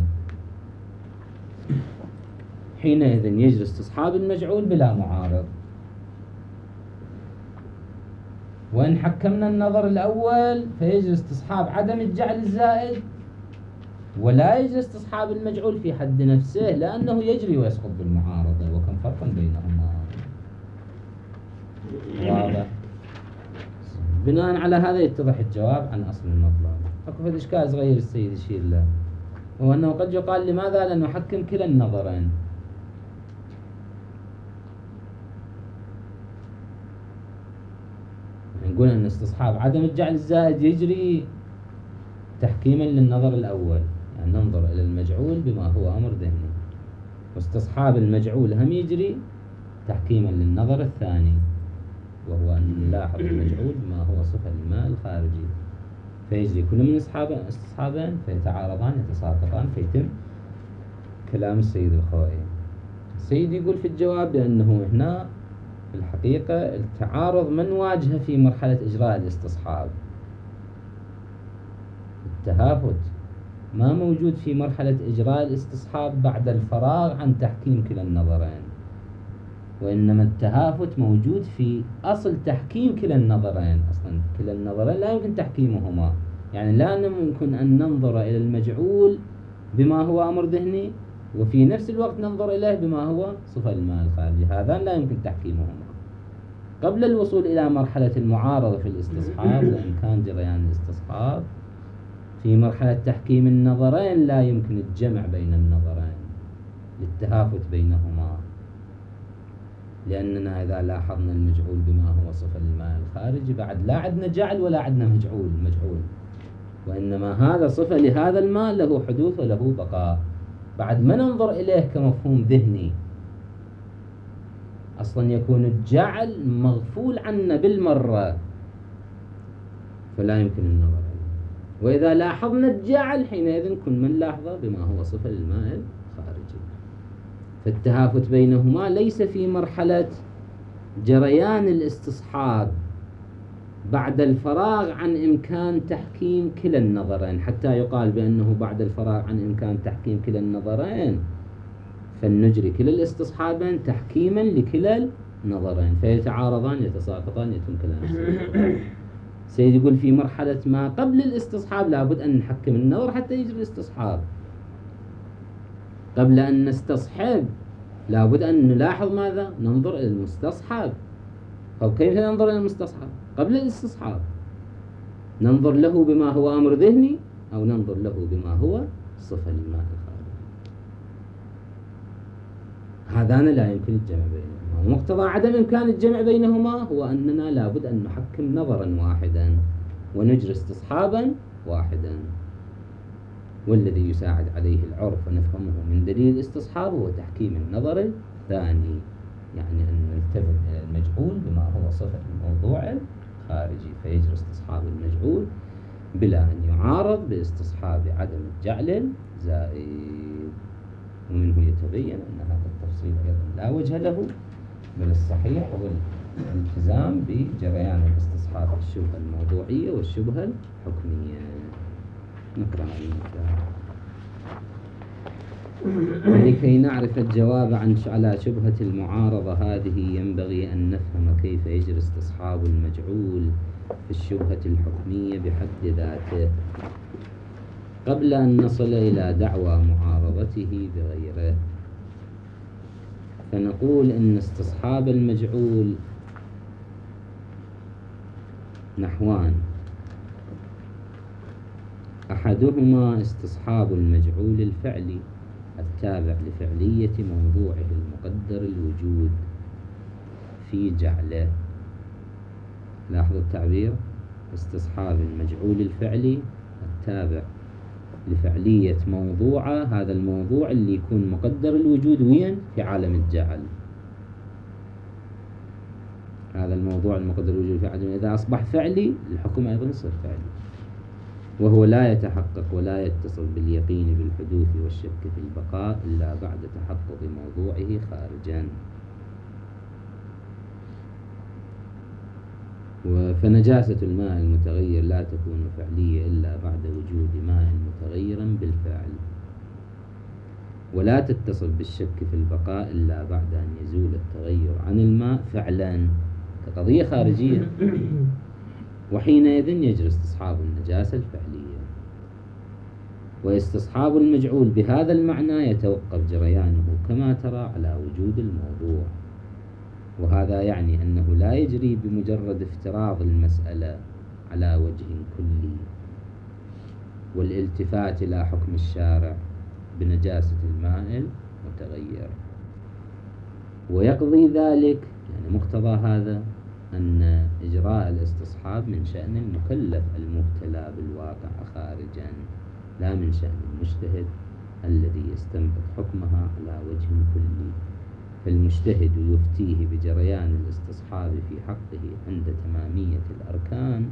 حينئذ يجري استصحاب المجعول بلا معارض. وإن حكمنا النظر الأول فيجري استصحاب عدم الجعل الزائد، ولا يجري استصحاب المجعول في حد نفسه لأنه يجري ويسقط بالمعارضة، وكم فرقا بينهما. واضح. بناء على هذا يتضح الجواب عن أصل المطلب. أكو في إشكال صغير السيد يشير له، وهو أنه قد يقال لماذا لا نحكم كلا النظرين؟ نقول أن استصحاب عدم الجعل الزائد يجري تحكيما للنظر الأول، يعني ننظر إلى المجعول بما هو أمر ذهني، واستصحاب المجعول هم يجري تحكيما للنظر الثاني، وهو أن نلاحظ المجعول بما هو صفة الماء الخارجي، فيجري كل من استصحابين فيتعارضان يتساقطان فيتم كلام السيد الخوئي. السيد يقول في الجواب بأنه هنا في الحقيقة التعارض ما نواجهه في مرحلة إجراء الاستصحاب، التهافت ما موجود في مرحلة إجراء الاستصحاب بعد الفراغ عن تحكيم كلا النظرين، وإنما التهافت موجود في أصل تحكيم كلا النظرين. أصلا كلا النظرين لا يمكن تحكيمهما، يعني لا يمكن أن ننظر إلى المجعول بما هو أمر ذهني وفي نفس الوقت ننظر إليه بما هو صفة الماء الخارجي، هذان لا يمكن تحكيمهما. قبل الوصول إلى مرحلة المعارضة في الاستصحاب وإمكان جريان الاستصحاب، في مرحلة تحكيم النظرين لا يمكن الجمع بين النظرين للتهافت بينهما، لأننا إذا لاحظنا المجعول بما هو صفة الماء الخارجي بعد لا عندنا جعل ولا عندنا مجعول، وإنما هذا صفة لهذا الماء له حدوث وله بقاء، بعد ما ننظر إليه كمفهوم ذهني، أصلا يكون الجعل مغفول عنا بالمرة فلا يمكن النظر إليه. وإذا لاحظنا الجعل حينئذ كن من لاحظه بما هو صفة الماء الخارجي. فالتهافت بينهما ليس في مرحلة جريان الاستصحاب بعد الفراغ عن إمكان تحكيم كلا النظرين، حتى يقال بأنه بعد الفراغ عن إمكان تحكيم كلا النظرين فلنجري كلا الاستصحابين تحكيما لكلا النظرين فيتعارضان يتساقطان يتم كلام سيد يقول في مرحلة ما قبل الاستصحاب لابد أن نحكم النظر حتى يجري الاستصحاب. قبل أن نستصحب لابد أن نلاحظ ماذا؟ ننظر إلى المستصحب. طب كيف ننظر إلى المستصحب؟ قبل الاستصحاب ننظر له بما هو أمر ذهني أو ننظر له بما هو صفة الماء الخارجي. هذان لا يمكن الجمع بينهما، ومقتضى عدم إمكان الجمع بينهما هو أننا لابد أن نحكم نظرا واحدا ونجري استصحابا واحدا، والذي يساعد عليه العرف ونفهمه من دليل الاستصحاب هو تحكيم النظر الثاني، يعني أن نلتفت إلى المجهول بما هو صفة الموضوع الخارجي فيجري استصحاب المجهول بلا أن يعارض باستصحاب عدم الجعل الزائد. ومنه يتبين أن هذا التفصيل أيضا لا وجه له، بل الصحيح هو الالتزام بجريان الاستصحاب الشبهة الموضوعية والشبهة الحكمية. نقرأ المثال. ولكي نعرف الجواب على شبهة المعارضة هذه ينبغي أن نفهم كيف يجري استصحاب المجعول في الشبهة الحكمية بحد ذاته قبل أن نصل إلى دعوى معارضته بغيره. فنقول إن استصحاب المجعول نحوان: أحدهما استصحاب المجعول الفعلي التابع لفعلية موضوعه المقدر الوجود في جعله. لاحظوا التعبير: استصحاب المجعول الفعلي التابع لفعلية موضوعه، هذا الموضوع اللي يكون مقدر الوجود وين؟ في عالم الجعل. هذا الموضوع المقدر الوجود في عالم، إذا أصبح فعلي الحكم أيضا يصير فعلي، وهو لا يتحقق ولا يتصل باليقين بالحدوث والشك في البقاء إلا بعد تحقق موضوعه خارجا. فنجاسة الماء المتغير لا تكون فعلية إلا بعد وجود ماء متغيرا بالفعل، ولا تتصل بالشك في البقاء إلا بعد أن يزول التغير عن الماء فعلا كقضية خارجية، وحينئذ يجري استصحاب النجاسة الفعلية. واستصحاب المجعول بهذا المعنى يتوقف جريانه كما ترى على وجود الموضوع، وهذا يعني أنه لا يجري بمجرد افتراض المسألة على وجه كلي والالتفات إلى حكم الشارع بنجاسة الماء المتغير. ويقضي ذلك، يعني مقتضى هذا، أن إجراء الاستصحاب من شأن المكلف المبتلى بالواقع خارجا، لا من شأن المجتهد الذي يستنبط حكمها على وجه كلي. فالمجتهد يفتيه بجريان الاستصحاب في حقه عند تمامية الأركان،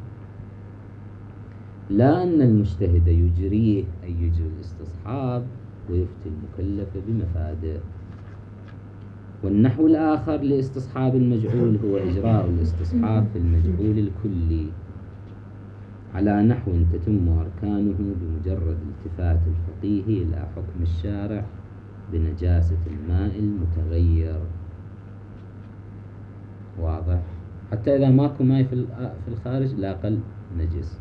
لا أن المجتهد يجريه أي يجري الاستصحاب ويفتي المكلف بمفاده. والنحو الآخر لاستصحاب المجعول هو إجراء الاستصحاب في المجعول الكلي على نحو تتم أركانه بمجرد التفات الفقيه إلى حكم الشارع بنجاسة الماء المتغير. واضح؟ حتى إذا ماكو ماء في الخارج لا قل نجس،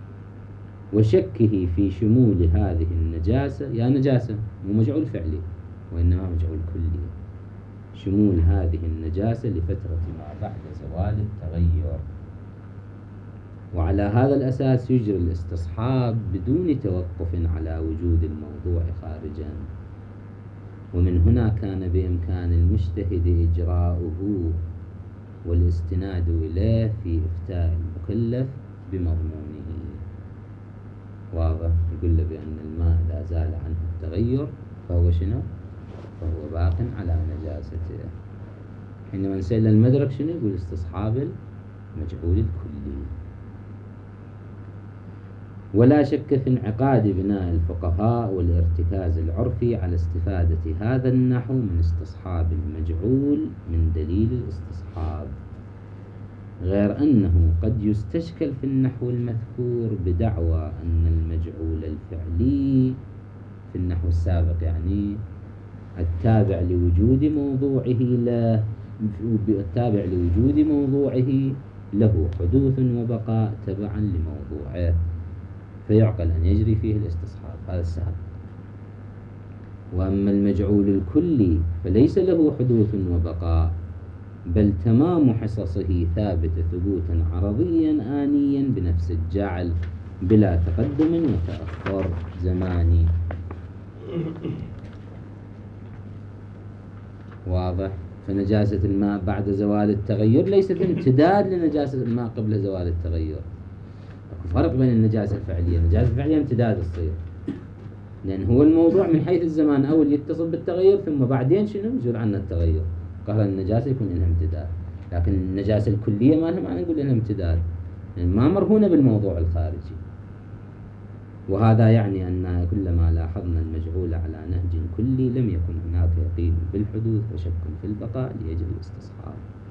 وشكه في شمول هذه النجاسة، يا نجاسة مو مجعول فعلي وإنما مجعول كلي، شمول هذه النجاسة لفترة ما بعد زوال التغير. وعلى هذا الأساس يجري الاستصحاب بدون توقف على وجود الموضوع خارجا. ومن هنا كان بإمكان المجتهد إجراؤه والاستناد إليه في إفتاء المكلف بمضمونه. واضح؟ يقول له بأن الماء إذا زال عنه التغير فهو شنو؟ فهو باق على نجاسته. حينما نسأل المدرك شنو يقول؟ استصحاب المجعول الكلي. ولا شك في انعقاد بناء الفقهاء والارتكاز العرفي على استفادة هذا النحو من استصحاب المجعول من دليل الاستصحاب، غير أنه قد يستشكل في النحو المذكور بدعوى أن المجعول الفعلي في النحو السابق، يعني التابع لوجود موضوعه له حدوث وبقاء تبعا لموضوعه، فيعقل أن يجري فيه الاستصحاب، هذا السهل. وأما المجعول الكلي فليس له حدوث وبقاء، بل تمام حصصه ثابتة ثبوتا عرضيا آنيا بنفس الجعل بلا تقدم وتأخر زماني. واضح؟ فنجاسة الماء بعد زوال التغير ليست امتداد لنجاسة الماء قبل زوال التغير. فرق بين النجاسة الفعلية، النجاسة الفعلية امتداد الصير، لأن هو الموضوع من حيث الزمان أول يتصل بالتغير ثم بعدين شنو يزول عنه التغير، قهر النجاسة يكون لها امتداد. لكن النجاسة الكلية ما لها معنى نقول لها امتداد، يعني ما مرهونة بالموضوع الخارجي. وهذا يعني أن كلما لاحظنا المجعول على نهج كلي لم يكن هناك يقين بالحدوث وشك في البقاء ليجري الاستصحاب.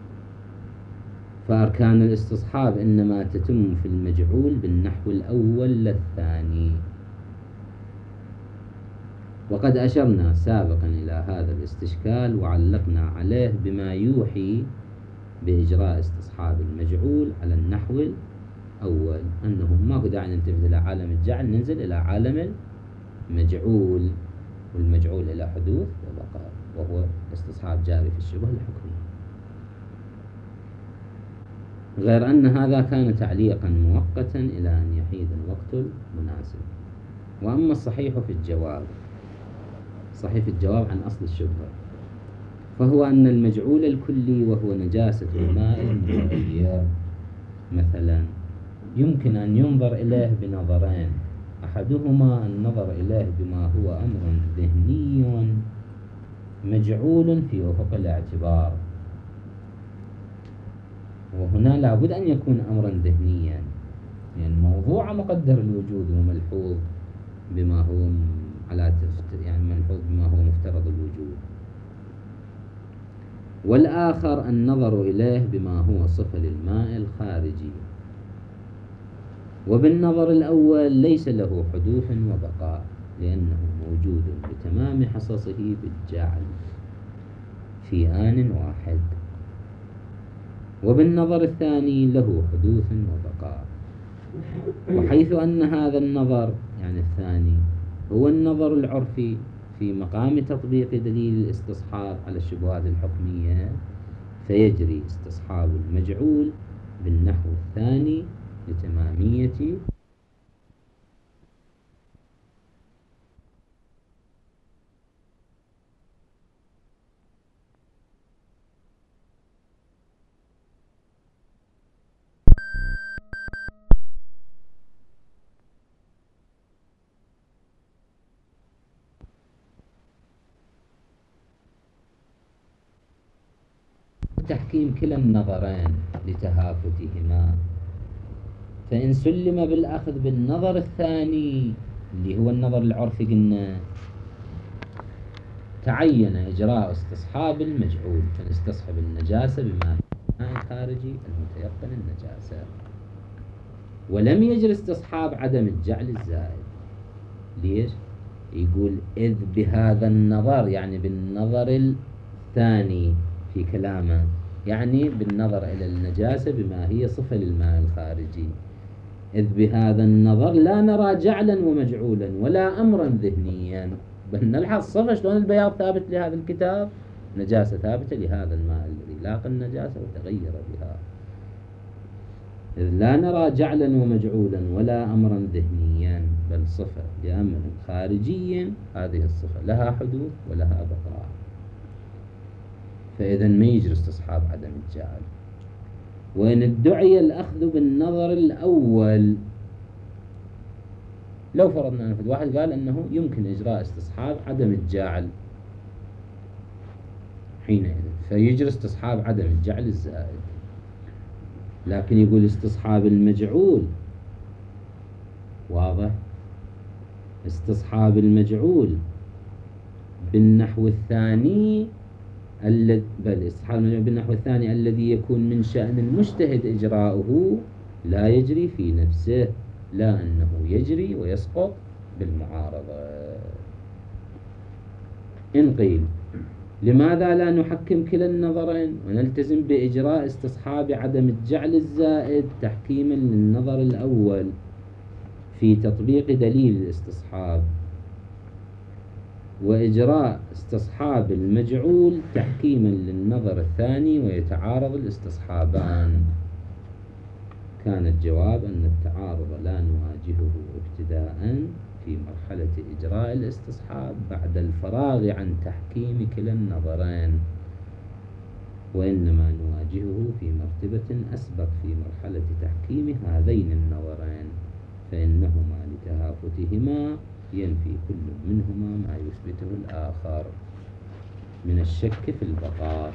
فأركان الاستصحاب إنما تتم في المجعول بالنحو الأول للثاني. وقد أشرنا سابقا إلى هذا الاستشكال وعلقنا عليه بما يوحي بإجراء استصحاب المجعول على النحو الأول، أنه ماكو داعي نلتفت إلى عالم الجعل، ننزل إلى عالم المجعول، والمجعول إلى حدوث وبقاء، وهو استصحاب جاري في الشبه الحكمي. غير أن هذا كان تعليقا مؤقتا إلى أن يحيد الوقت المناسب. وأما الصحيح في الجواب، صحيح في الجواب عن أصل الشبهة، فهو أن المجعول الكلي وهو نجاسة الماء المتغير مثلا يمكن أن ينظر إليه بنظرين، أحدهما النظر إليه بما هو أمر ذهني مجعول في أفق الاعتبار، وهنا لابد أن يكون أمرا ذهنيا، يعني موضوع مقدر الوجود وملحوظ بما هو يعني ملحوظ بما هو مفترض الوجود. والآخر النظر إليه بما هو صفة للماء الخارجي، وبالنظر الأول ليس له حدوث وبقاء لأنه موجود بتمام حصصه بالجعل في آن واحد، وبالنظر الثاني له حدوث وبقاء. وحيث أن هذا النظر يعني الثاني هو النظر العرفي في مقام تطبيق دليل الاستصحاب على الشبهات الحكمية، فيجري استصحاب المجعول بالنحو الثاني لتمامية تحكيم كلا النظرين لتهافتهما. فإن سلم بالأخذ بالنظر الثاني اللي هو النظر العرفي قلنا تعين إجراء استصحاب المجعول، فنستصحب النجاسة بماء الخارجي المتيقن النجاسة، ولم يجري استصحاب عدم الجعل الزائد. ليش؟ يقول إذ بهذا النظر، يعني بالنظر الثاني في كلامه، يعني بالنظر إلى النجاسة بما هي صفة للماء الخارجي. إذ بهذا النظر لا نرى جعلا ومجعولا ولا أمرا ذهنيا، بل نلحظ صفة شلون البياض ثابت لهذا الكتاب، نجاسة ثابتة لهذا الماء الذي لاقى النجاسة وتغير بها. إذ لا نرى جعلا ومجعولا ولا أمرا ذهنيا، بل صفة لأمر خارجي، هذه الصفة لها حدوث ولها بقاء، فإذا ما يجري استصحاب عدم الجعل. وإن ادعي الأخذ بالنظر الأول، لو فرضنا أن واحد قال أنه يمكن إجراء استصحاب عدم الجعل، حينئذ فيجري استصحاب عدم الجعل الزائد. لكن يقول استصحاب المجعول، واضح، استصحاب المجعول بالنحو الثاني بل استصحاب المجعول بالنحو الثاني الذي يكون من شأن المجتهد إجراؤه لا يجري في نفسه، لا أنه يجري ويسقط بالمعارضة. إن قيل لماذا لا نحكم كلا النظرين ونلتزم بإجراء استصحاب عدم الجعل الزائد تحكيما للنظر الأول في تطبيق دليل الاستصحاب، وإجراء استصحاب المجعول تحكيما للنظر الثاني ويتعارض الاستصحابان؟ كان الجواب أن التعارض لا نواجهه ابتداء في مرحلة إجراء الاستصحاب بعد الفراغ عن تحكيم كلا النظرين، وإنما نواجهه في مرتبة أسبق في مرحلة تحكيم هذين النظرين، فإنهما لتهافتهما ينفي كل منهما ما يثبته الآخر من الشك في البقاء.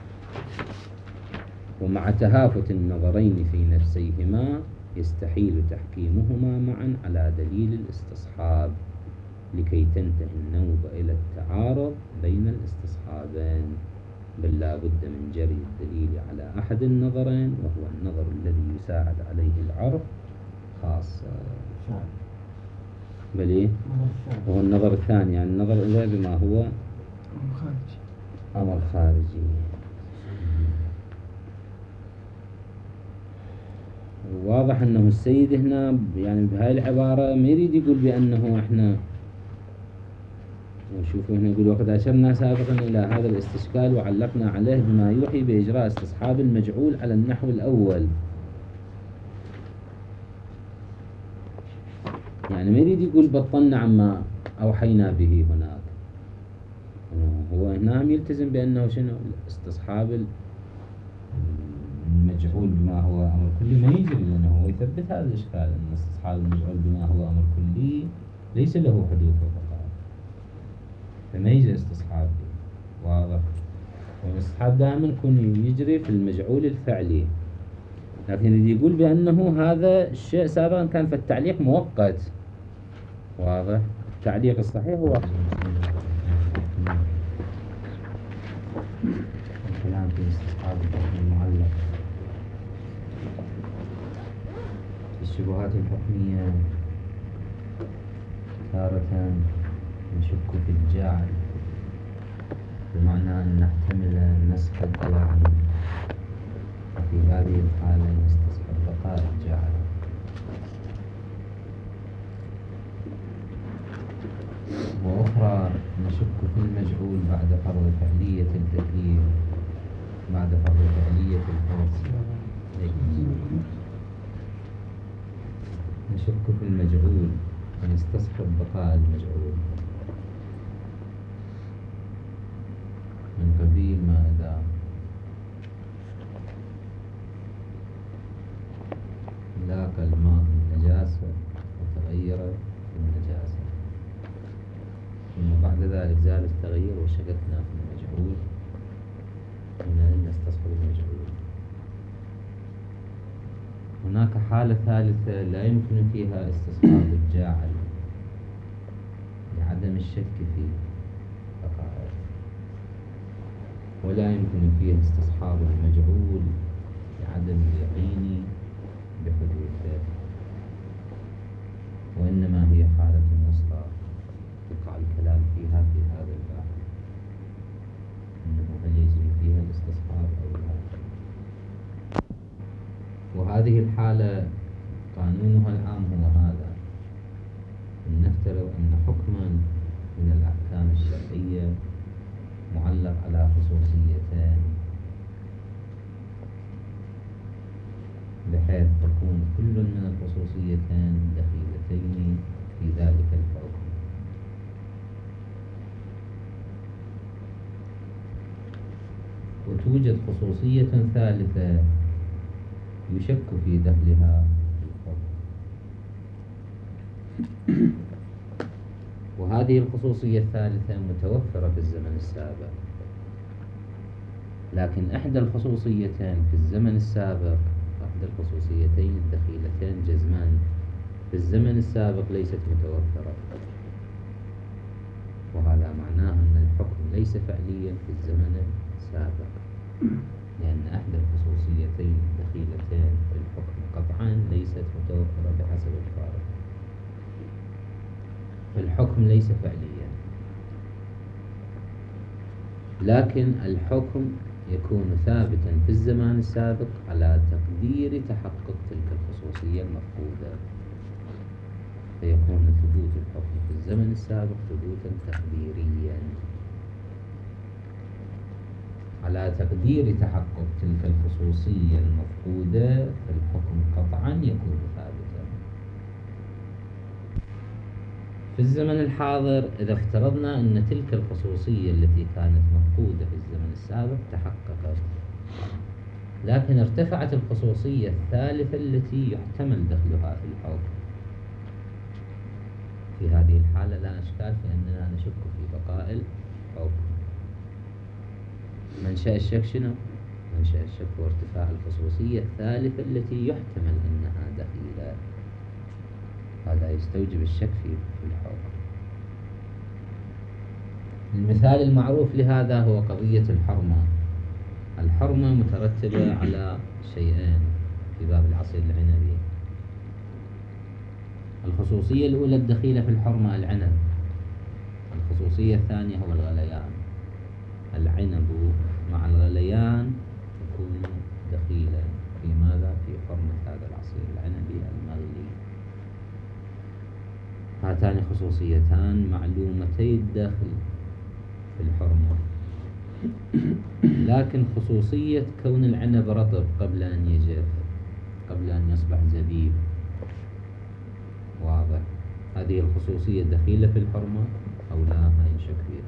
ومع تهافت النظرين في نفسيهما يستحيل تحكيمهما معا على دليل الاستصحاب لكي تنتهي النوبة إلى التعارض بين الاستصحابين، بل لا بد من جري الدليل على أحد النظرين وهو النظر الذي يساعد عليه العرف خاصة. بل إيه؟ وهو النظر الثاني، يعني النظر إلى بما هو خارجي. أمر خارجي. واضح أنه السيد هنا يعني بهاي العبارة ما يريد يقول بأنه إحنا، وشوفوا هنا يقول: وقد أشرنا سابقا إلى هذا الاستشكال وعلقنا عليه بما يوحي بإجراء استصحاب المجعول على النحو الأول. يعني ما يريد يقول بطلنا عما أوحينا به هناك، هو هنا يلتزم بأنه شنو؟ استصحاب المجعول بما هو أمر كلي ما يجري، لأنه هو يثبت هذا الإشكال أن استصحاب المجعول بما هو أمر كلي ليس له حدوث وبقاء، فما يجري استصحاب. واضح؟ والاستصحاب دائما يكون يجري في المجعول الفعلي، لكن يقول بأنه هذا الشيء سابقا كان في التعليق مؤقت. واضح؟ التعليق الصحيح هو الكلام في استصحاب الحكم المعلق في الشبهات الحكمية. تارة نشك في الجاعل بمعنى أن نحتمل نسخ الجاعل، وفي هذه الحالة نستصحب بقاء الجاعل. وأخرى نشك في المجعول بعد فرض فعلية التكليف، بعد فرض فعلية الحدث. نشك في المجعول ونستصحب بقاء المجعول من قبيل ما إذا لاقى الماء النجاسة وتغير النجاسة، ثم بعد ذلك زال التغير وشككنا في المجعول، هنا نستصحب المجعول. هناك حالة ثالثة لا يمكن فيها استصحاب الجاعل لعدم الشك في بقائه، ولا يمكن فيها استصحاب المجعول لعدم اليقين بحدوثه، وإنما هي حالة وسطى يقع الكلام فيها في هذا الباب، أنه هل يجري فيها الاستصحاب أو لا. وهذه الحالة قانونها العام هو هذا: أن نفترض أن حكما من الأحكام الشرعية معلق على خصوصيتين، بحيث تكون كل من الخصوصيتين دخيلتين في ذلك الحكم. وتوجد خصوصية ثالثة يشك في دخلها في الحكم، وهذه الخصوصية الثالثة متوفرة في الزمن السابق، لكن إحدى الخصوصيتين في الزمن السابق، إحدى الخصوصيتين الدخيلتين جزمان في الزمن السابق ليست متوفرة، وهذا معناه أن الحكم ليس فعليا في الزمن السابق، لأن إحدى الخصوصيتين الدخيلتين في الحكم قطعا ليست متوفرة بحسب الفارق، فالحكم ليس فعليا. لكن الحكم يكون ثابتا في الزمان السابق على تقدير تحقق تلك الخصوصية المفقودة، فيكون ثبوت الحكم في الزمن السابق ثبوتا تقديريا على تقدير تحقق تلك الخصوصية المفقودة، فالحكم قطعا يكون ثابتا. في الزمن الحاضر إذا افترضنا أن تلك الخصوصية التي كانت مفقودة في الزمن السابق تحققت، لكن ارتفعت الخصوصية الثالثة التي يحتمل دخلها في الحكم، في هذه الحالة لا إشكال في أننا نشك في بقاء الحكم. منشأ الشك شنو؟ منشأ الشك هو ارتفاع الخصوصية الثالثة التي يحتمل أنها دخيلة، هذا يستوجب الشك في الحكم. المثال المعروف لهذا هو قضية الحرمة. الحرمة مترتبة على شيئين في باب العصير العنبي: الخصوصية الأولى الدخيلة في الحرمة العنب، الخصوصية الثانية هو الغليان. العنب مع الغليان تكون دخيلة في ماذا؟ في حرمة هذا العصير العنبي المغلي. هاتان خصوصيتان معلومتي الداخل في الحرمة. لكن خصوصية كون العنب رطب قبل أن يجف، قبل أن يصبح زبيب، واضح، هذه الخصوصية دخيلة في الحرمة أو لا؟ ما ينشك فيها.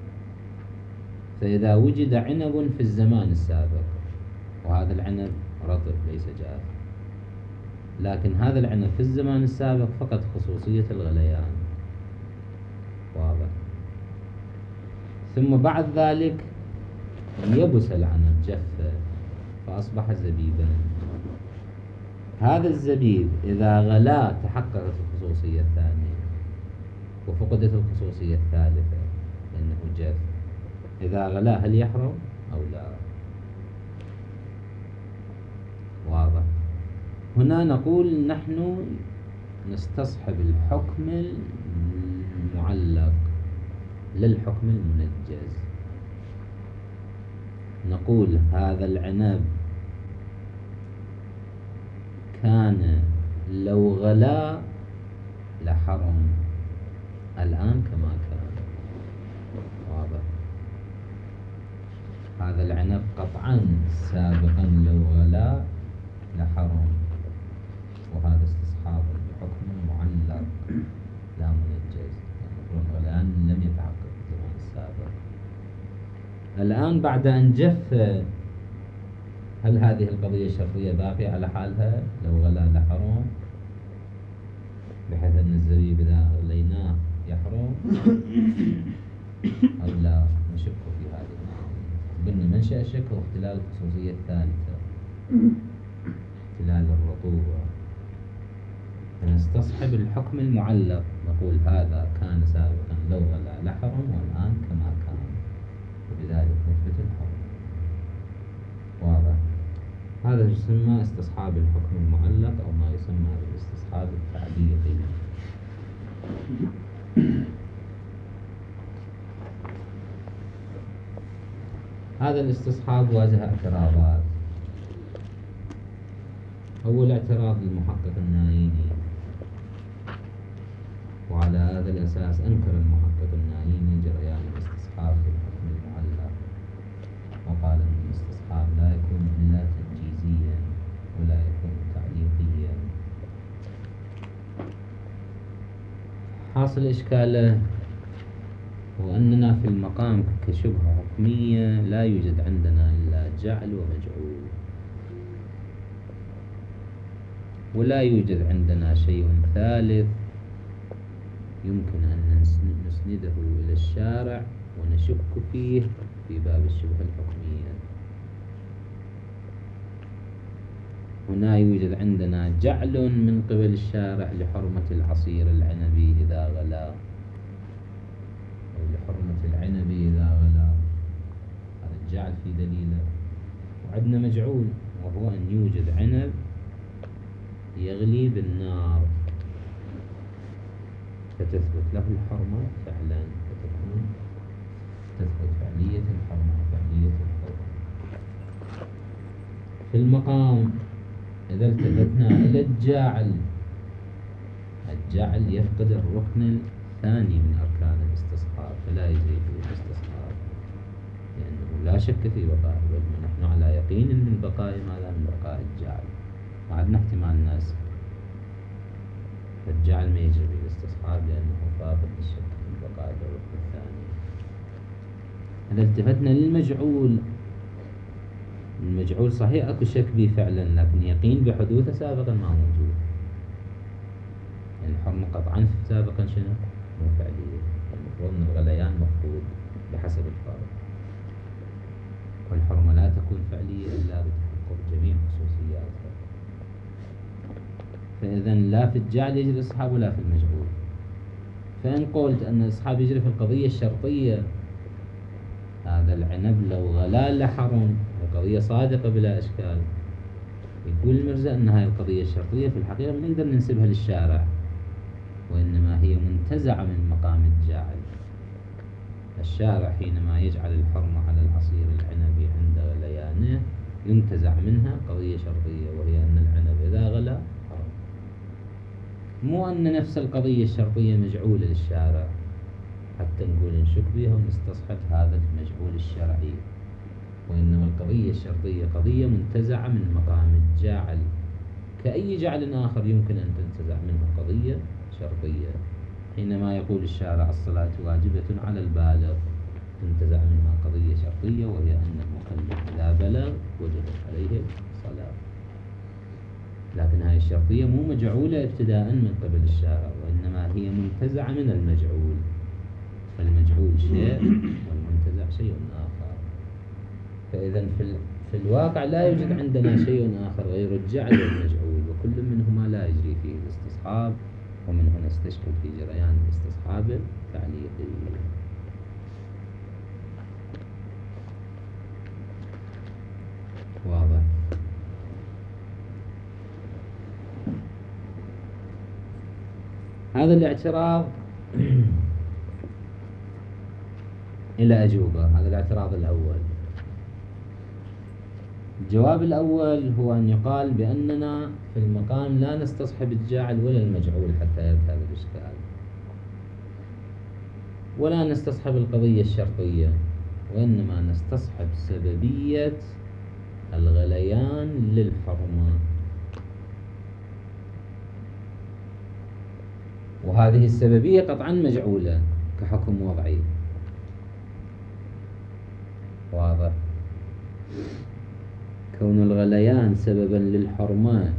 فإذا وجد عنب في الزمان السابق وهذا العنب رطب ليس جاف، لكن هذا العنب في الزمان السابق فقط خصوصية الغليان، واضح. ثم بعد ذلك يبس العنب، جف فأصبح زبيبا. هذا الزبيب إذا غلا تحققت الخصوصية الثانية وفقدت الخصوصية الثالثة لأنه جف. إذا غلا هل يحرم أو لا؟ واضح. هنا نقول نحن نستصحب الحكم المعلق للحكم المنجز. نقول هذا العنب كان لو غلا لحرم الآن كما كان، واضح. هذا العنب قطعا سابقا لو غلا لحرم، وهذا استصحاب بحكم معلق لا منجز، يعني الغليان لم يتحقق في الزمان السابق. الآن بعد أن جف، هل هذه القضية الشرطية باقية على حالها لو غلا لحرم، بحيث أن الزبيب إذا غليناه يحرم أو لا؟ نشك في هذه القضية. قلنا منشأ الشك هو اختلال الخصوصية الثالثة، اختلال الرطوبة. فنستصحب الحكم المعلق، نقول هذا كان سابقا لو غلا لحرم والآن كما كان، وبذلك نثبت الحرم، واضح. هذا يسمى استصحاب الحكم المعلق أو ما يسمى بالاستصحاب التعليقي. هذا الاستصحاب واجه اعتراضات. أول اعتراض للمحقق النايني، وعلى هذا الأساس أنكر المحقق النايني جريان الاستصحاب في الحكم المعلق، وقال أن الاستصحاب لا يكون إلا تنجيزيا ولا يكون تعليقيا. حاصل إشكاله هو أننا في المقام كشبهة حكمية لا يوجد عندنا إلا جعل ومجعول، ولا يوجد عندنا شيء ثالث يمكن أن نسنده إلى الشارع ونشك فيه في باب الشبهة الحكمية. هنا يوجد عندنا جعل من قبل الشارع لحرمة العصير العنبي إذا غلا، أو لحرمة العنب إذا غلا، هذا الجعل في دليله. وعندنا مجعول وهو أن يوجد عنب يغلي بالنار فتثبت له الحرمة فعلا، تثبت فعلية الحرمة وفعلية الحرمة. في المقام إذا التفتنا إلى الجعل، الجعل يفقد الركن الثاني من أركان الاستصحاب فلا يجري فيه الاستصحاب، لأنه لا شك في بقائه، بل نحن على يقين من بقاء ماذا؟ من بقاء الجعل، وعندنا احتمال ناس، فالجعل ما يجري فيه الاستصحاب لأنه فاقد الشك في بقاء الركن الثاني. إذا التفتنا للمجعول، المجعول صحيح أكو شك به فعلا، لكن يقين بحدوثه سابقا ما موجود، يعني الحرمة قطعا سابقا شنو؟ مو فعلية. المفروض أن الغليان مفقود بحسب الفارق، والحرمة لا تكون فعلية إلا بتحقق جميع خصوصياتها. فإذا لا في الجعل يجري الاستصحاب ولا في المجعول. فإن قلت أن الاستصحاب يجري في القضية الشرطية، هذا العنب لو غلا لحرم، القضية صادقة بلا إشكال. يقول المرزا أن هذه القضية الشرطية في الحقيقة ما نقدر ننسبها للشارع، وإنما هي منتزعة من مقام الجاعل. الشارع حينما يجعل الحرمة على العصير العنبي عند غليانه ينتزع منها قضية شرطية، وهي أن العنب إذا غلى حرم. مو أن نفس القضية الشرطية مجعولة للشارع حتى نقول نشك بها ونستصحب هذا المجعول الشرعي، وإنما القضية الشرطية قضية منتزعة من مقام الجاعل، كأي جعل آخر يمكن أن تنتزع منه قضية شرطية. حينما يقول الشارع الصلاة واجبة على البالغ تنتزع منها قضية شرطية، وهي أن المكلف إذا بلغ وجبت عليه الصلاة. لكن هذه الشرطية مو مجعولة ابتداء من قبل الشارع، وإنما هي منتزعة من المجعول، فالمجعول شيء والمنتزع شيء آخر. فإذا في الواقع لا يوجد عندنا شيء آخر غير الجعل والمجعول، وكل منهما لا يجري فيه الاستصحاب، ومن هنا استشكل في جريان الاستصحاب التعليقي. واضح؟ هذا الاعتراض إلى أجوبة. هذا الاعتراض الأول. الجواب الأول هو أن يقال بأننا في المقام لا نستصحب الجاعل ولا المجعول حتى يذهب الإشكال، ولا نستصحب القضية الشرطية، وإنما نستصحب سببية الغليان للحرمة. وهذه السببية قطعا مجعولة كحكم وضعي. واضح؟ كون الغليان سببا للحرمة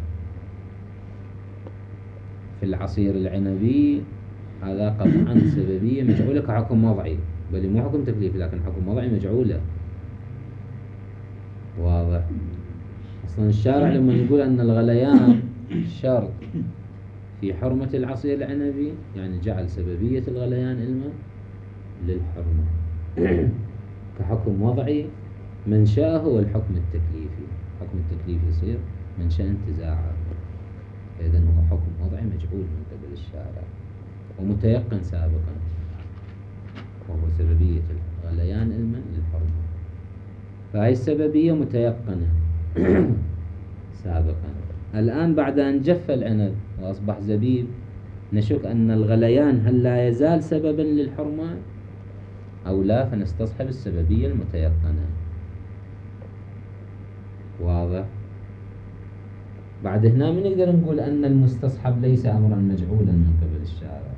في العصير العنبي هذا قطعا سببية مجعولة كحكم وضعي، بل مو حكم تكليفي لكن حكم وضعي مجعولة. واضح؟ أصلا الشارع لما يقول أن الغليان شرط في حرمة العصير العنبي يعني جعل سببية الغليان علما للحرمة كحكم وضعي. منشأه هو الحكم التكليفي. الحكم التكليفي يصير منشأ انتزاعه، إذن هو حكم وضعي مجعول من قبل الشارع ومتيقن سابقا، وهو سببية الغليان علما للحرمة. فهي السببية متيقنة سابقا. الآن بعد أن جف العنب وأصبح زبيب نشك أن الغليان هل لا يزال سببا للحرمة أو لا، فنستصحب السببية المتيقنة. واضح؟ بعد هنا من نقدر نقول أن المستصحب ليس أمرا مجعولا من قبل الشارع،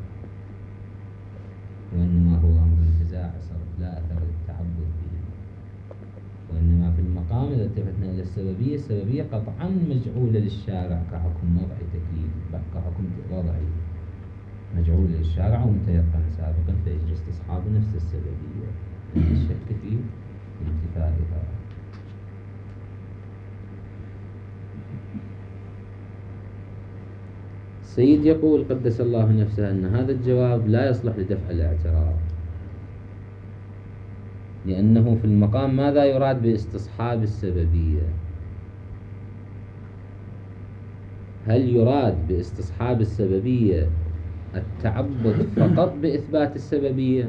وإنما هو أمر انتزاع صرف لا أثر للتعبد به، وإنما في المقام إذا التفتنا إلى السببية، السببية قطعا مجعولة للشارع كحكم وضعي تكليفي، كحكم وضعي مجعول للشارع ومتيقن سابقا، فيجري استصحاب نفس السببية الشك في انتفائها. السيد يقول قدس الله نفسه أن هذا الجواب لا يصلح لدفع الاعتراض، لأنه في المقام ماذا يراد باستصحاب السببية؟ هل يراد باستصحاب السببية التعبد فقط بإثبات السببية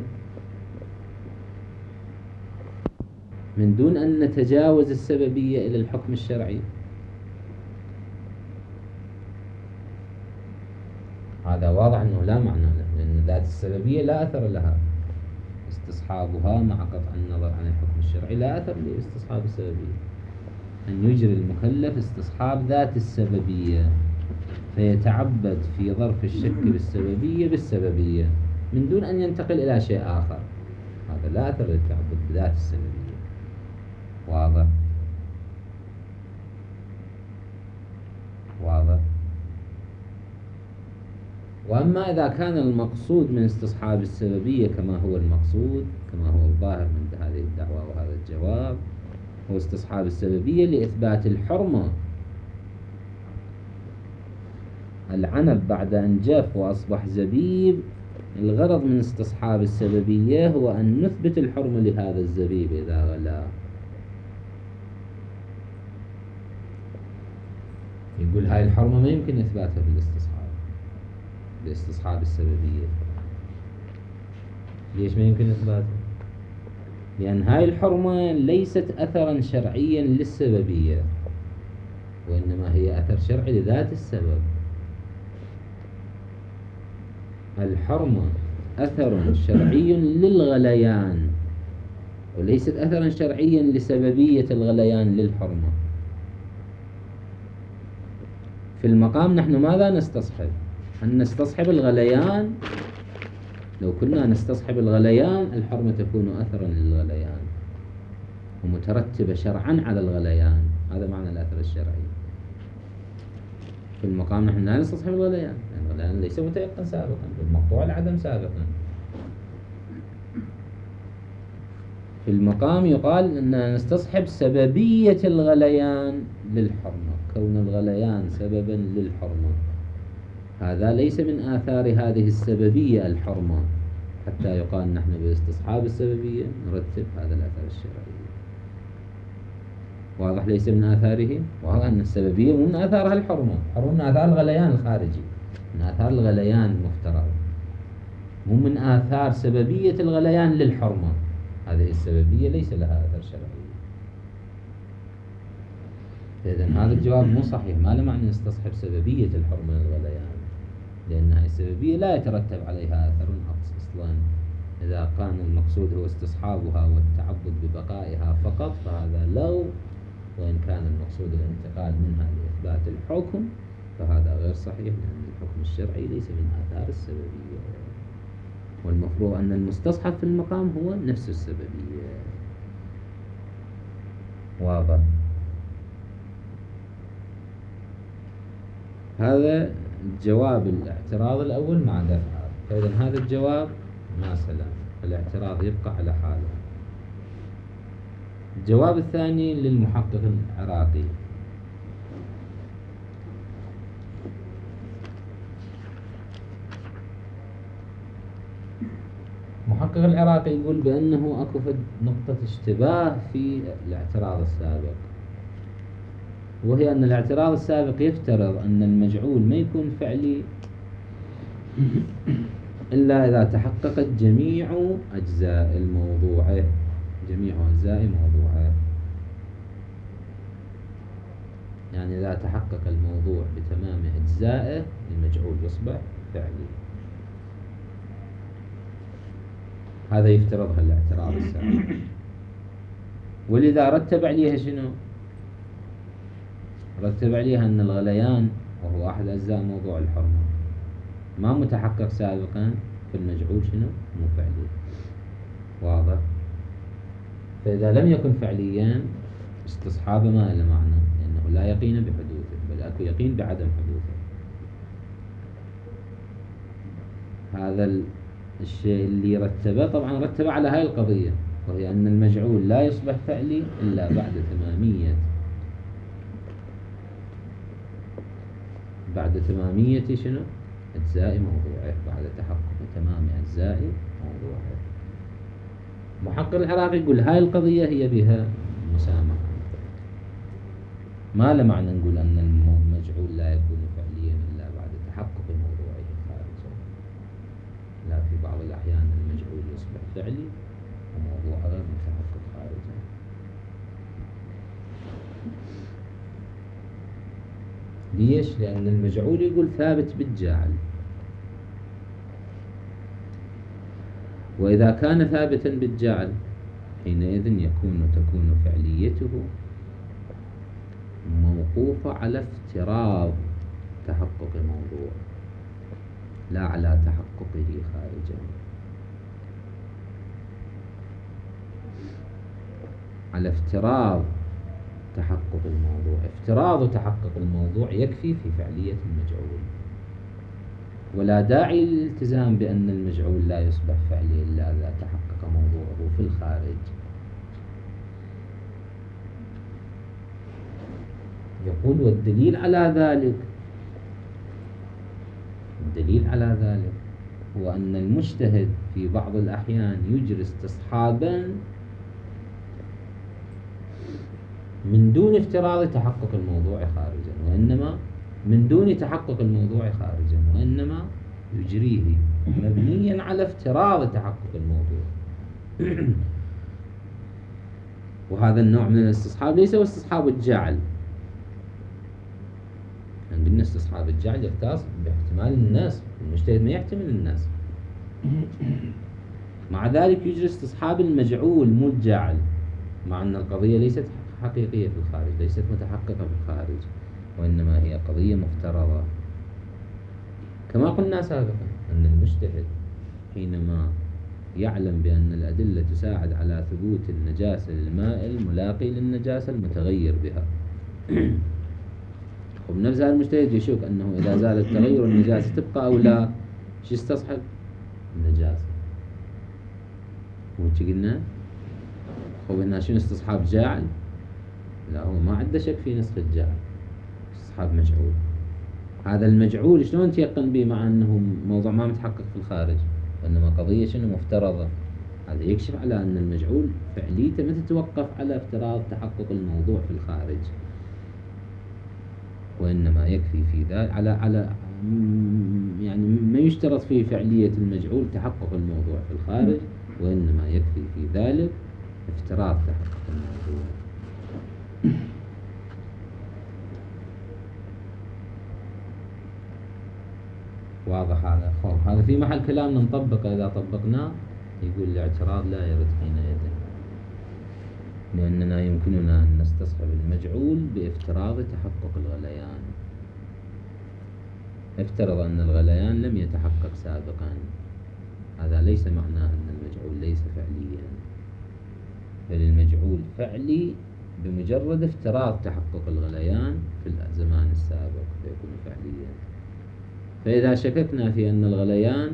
من دون أن نتجاوز السببية إلى الحكم الشرعي؟ هذا واضح أنه لا معنى له، لأن ذات السببية لا أثر لها، استصحابها مع قطع النظر عن الحكم الشرعي لا أثر لاستصحاب السببية. أن يجري المكلف استصحاب ذات السببية فيتعبد في ظرف الشك بالسببية من دون أن ينتقل إلى شيء آخر، هذا لا أثر للتعبد بذات السببية. واضح؟ واضح؟ وأما إذا كان المقصود من استصحاب السببية كما هو المقصود، كما هو الظاهر من هذه الدعوة وهذا الجواب، هو استصحاب السببية لإثبات الحرمة. العنب بعد أن جف وأصبح زبيب، الغرض من استصحاب السببية هو أن نثبت الحرمة لهذا الزبيب إذا غلا. يقول هاي الحرمة ما يمكن إثباتها بالاستصحاب، باستصحاب السببية. ليش ما يمكن إثباتها؟ لأن هاي الحرمة ليست أثرا شرعيا للسببية، وإنما هي أثر شرعي لذات السبب. الحرمة أثر شرعي للغليان، وليست أثرا شرعيا لسببية الغليان للحرمة. في المقام نحن ماذا نستصحب؟ أن نستصحب الغليان. لو كنا نستصحب الغليان الحرمة تكون أثرا للغليان ومترتبة شرعا على الغليان. هذا معنى الأثر الشرعي. في المقام نحن لا نستصحب الغليان، يعني الغليان ليس متيقن سابقا، المقطوع العدم سابقا. في المقام يقال أن نستصحب سببية الغليان للحرمة، كون الغليان سببا للحرمة. هذا ليس من آثار هذه السببية الحرمة، حتى يقال نحن باستصحاب السببية نرتب هذا الأثر الشرعي. واضح؟ ليس من آثاره. وهو أن السببية مو من آثارها الحرمة، الحرمة من آثار الغليان الخارجي، من آثار الغليان المفترض، مو من آثار سببية الغليان للحرمة. هذه السببية ليس لها أثر شرعي. إذن هذا الجواب مو صحيح. ما له معنى نستصحب سببية الحرمة للغليان، لأن هذه السببية لا يترتب عليها أثر أصلا. إذا كان المقصود هو استصحابها والتعبد ببقائها فقط فهذا لو، وإن كان المقصود الانتقال منها لإثبات الحكم فهذا غير صحيح، لأن الحكم الشرعي ليس من آثار السببية، والمفروض أن المستصحب في المقام هو نفس السببية. واضح؟ هذا جواب الاعتراض الأول مع دفعه. فإذا هذا الجواب ما سلام، الاعتراض يبقى على حاله. الجواب الثاني للمحقق العراقي. المحقق العراقي يقول بأنه أكو نقطة اشتباه في الاعتراض السابق، وهي أن الاعتراض السابق يفترض أن المجعول ما يكون فعلي إلا إذا تحققت جميع أجزاء الموضوع، جميع أجزاء موضوعه. يعني إذا تحقق الموضوع بتمام أجزائه المجعول يصبح فعلي. هذا يفترضها الاعتراض السابق، ولذا رتب عليها شنو؟ رتب عليها أن الغليان وهو أحد أجزاء موضوع الحرمة ما متحقق سابقا، في المجعول شنو؟ مو فعلي. واضح؟ فإذا لم يكن فعليا استصحابه ما له معنى، لأنه لا يقين بحدوثه، بل أكو يقين بعدم حدوثه. هذا الشيء اللي رتبه طبعا رتبه على هاي القضية، وهي أن المجعول لا يصبح فعلي إلا بعد تمامية شنو؟ أجزاء موضوعه، بعد تحقق تمام أجزاء موضوعه. محقق العراقي يقول هاي القضية هي بها مسامحة. ما له معنى نقول أن المجعول لا يكون فعليا إلا بعد تحقق موضوعه خارجا. لا، في بعض الأحيان المجعول يصبح فعلي وموضوعه غير متحقق خارجا. ليش؟ لأن المجعول يقول ثابت بالجعل، وإذا كان ثابتا بالجعل حينئذ تكون فعليته موقوفة على افتراض تحقق الموضوع لا على تحققه خارجا. على افتراض تحقق الموضوع. افتراض تحقق الموضوع يكفي في فعلية المجعول، ولا داعي للالتزام بأن المجعول لا يصبح فعلي إلا إذا تحقق موضوعه في الخارج. يقول والدليل على ذلك هو أن المجتهد في بعض الأحيان يجري استصحابا من دون افتراض تحقق الموضوع خارجا، وإنما من دون تحقق الموضوع خارجا، وإنما يجريه مبنيا على افتراض تحقق الموضوع. وهذا النوع من الاستصحاب ليس هو استصحاب الجعل. عندنا استصحاب الجعل يختص باحتمال الناس، المجتهد ما يحتمل الناس. مع ذلك يجري استصحاب المجعول مو الجعل، مع أن القضية ليست حقيقية في الخارج، ليست متحققة في الخارج، وإنما هي قضية مفترضة. كما قلنا سابقا أن المجتهد حينما يعلم بأن الأدلة تساعد على ثبوت النجاسة للماء الملاقي للنجاسة المتغير بها، وبنفس هذا المجتهد يشك أنه إذا زال التغير النجاسة تبقى أو لا، شو يستصحب؟ النجاسة. وش قلنا؟ هنا شنو استصحاب جاعل؟ لا، هو ما عنده شك في نسخ الجاعل، استصحاب مجعول. هذا المجعول شلون تيقن به مع أنه موضوع ما متحقق في الخارج، وإنما قضية شنو مفترضة؟ هذا يكشف على أن المجعول فعليته ما تتوقف على افتراض تحقق الموضوع في الخارج، وإنما يكفي في ذلك على يعني ما يشترط في فعلية المجعول تحقق الموضوع في الخارج، وإنما يكفي في ذلك افتراض تحقق الموضوع. واضح هذا؟ هذا في محل كلامنا نطبقه. إذا طبقناه يقول الاعتراض لا يرد حينئذ، لأننا يمكننا أن نستصحب المجعول بافتراض تحقق الغليان. افترض أن الغليان لم يتحقق سابقا، هذا ليس معناه أن المجعول ليس فعليا، بل المجعول فعلي بمجرد افتراض تحقق الغليان في الزمان السابق فيكون فعليا. فإذا شككنا في أن الغليان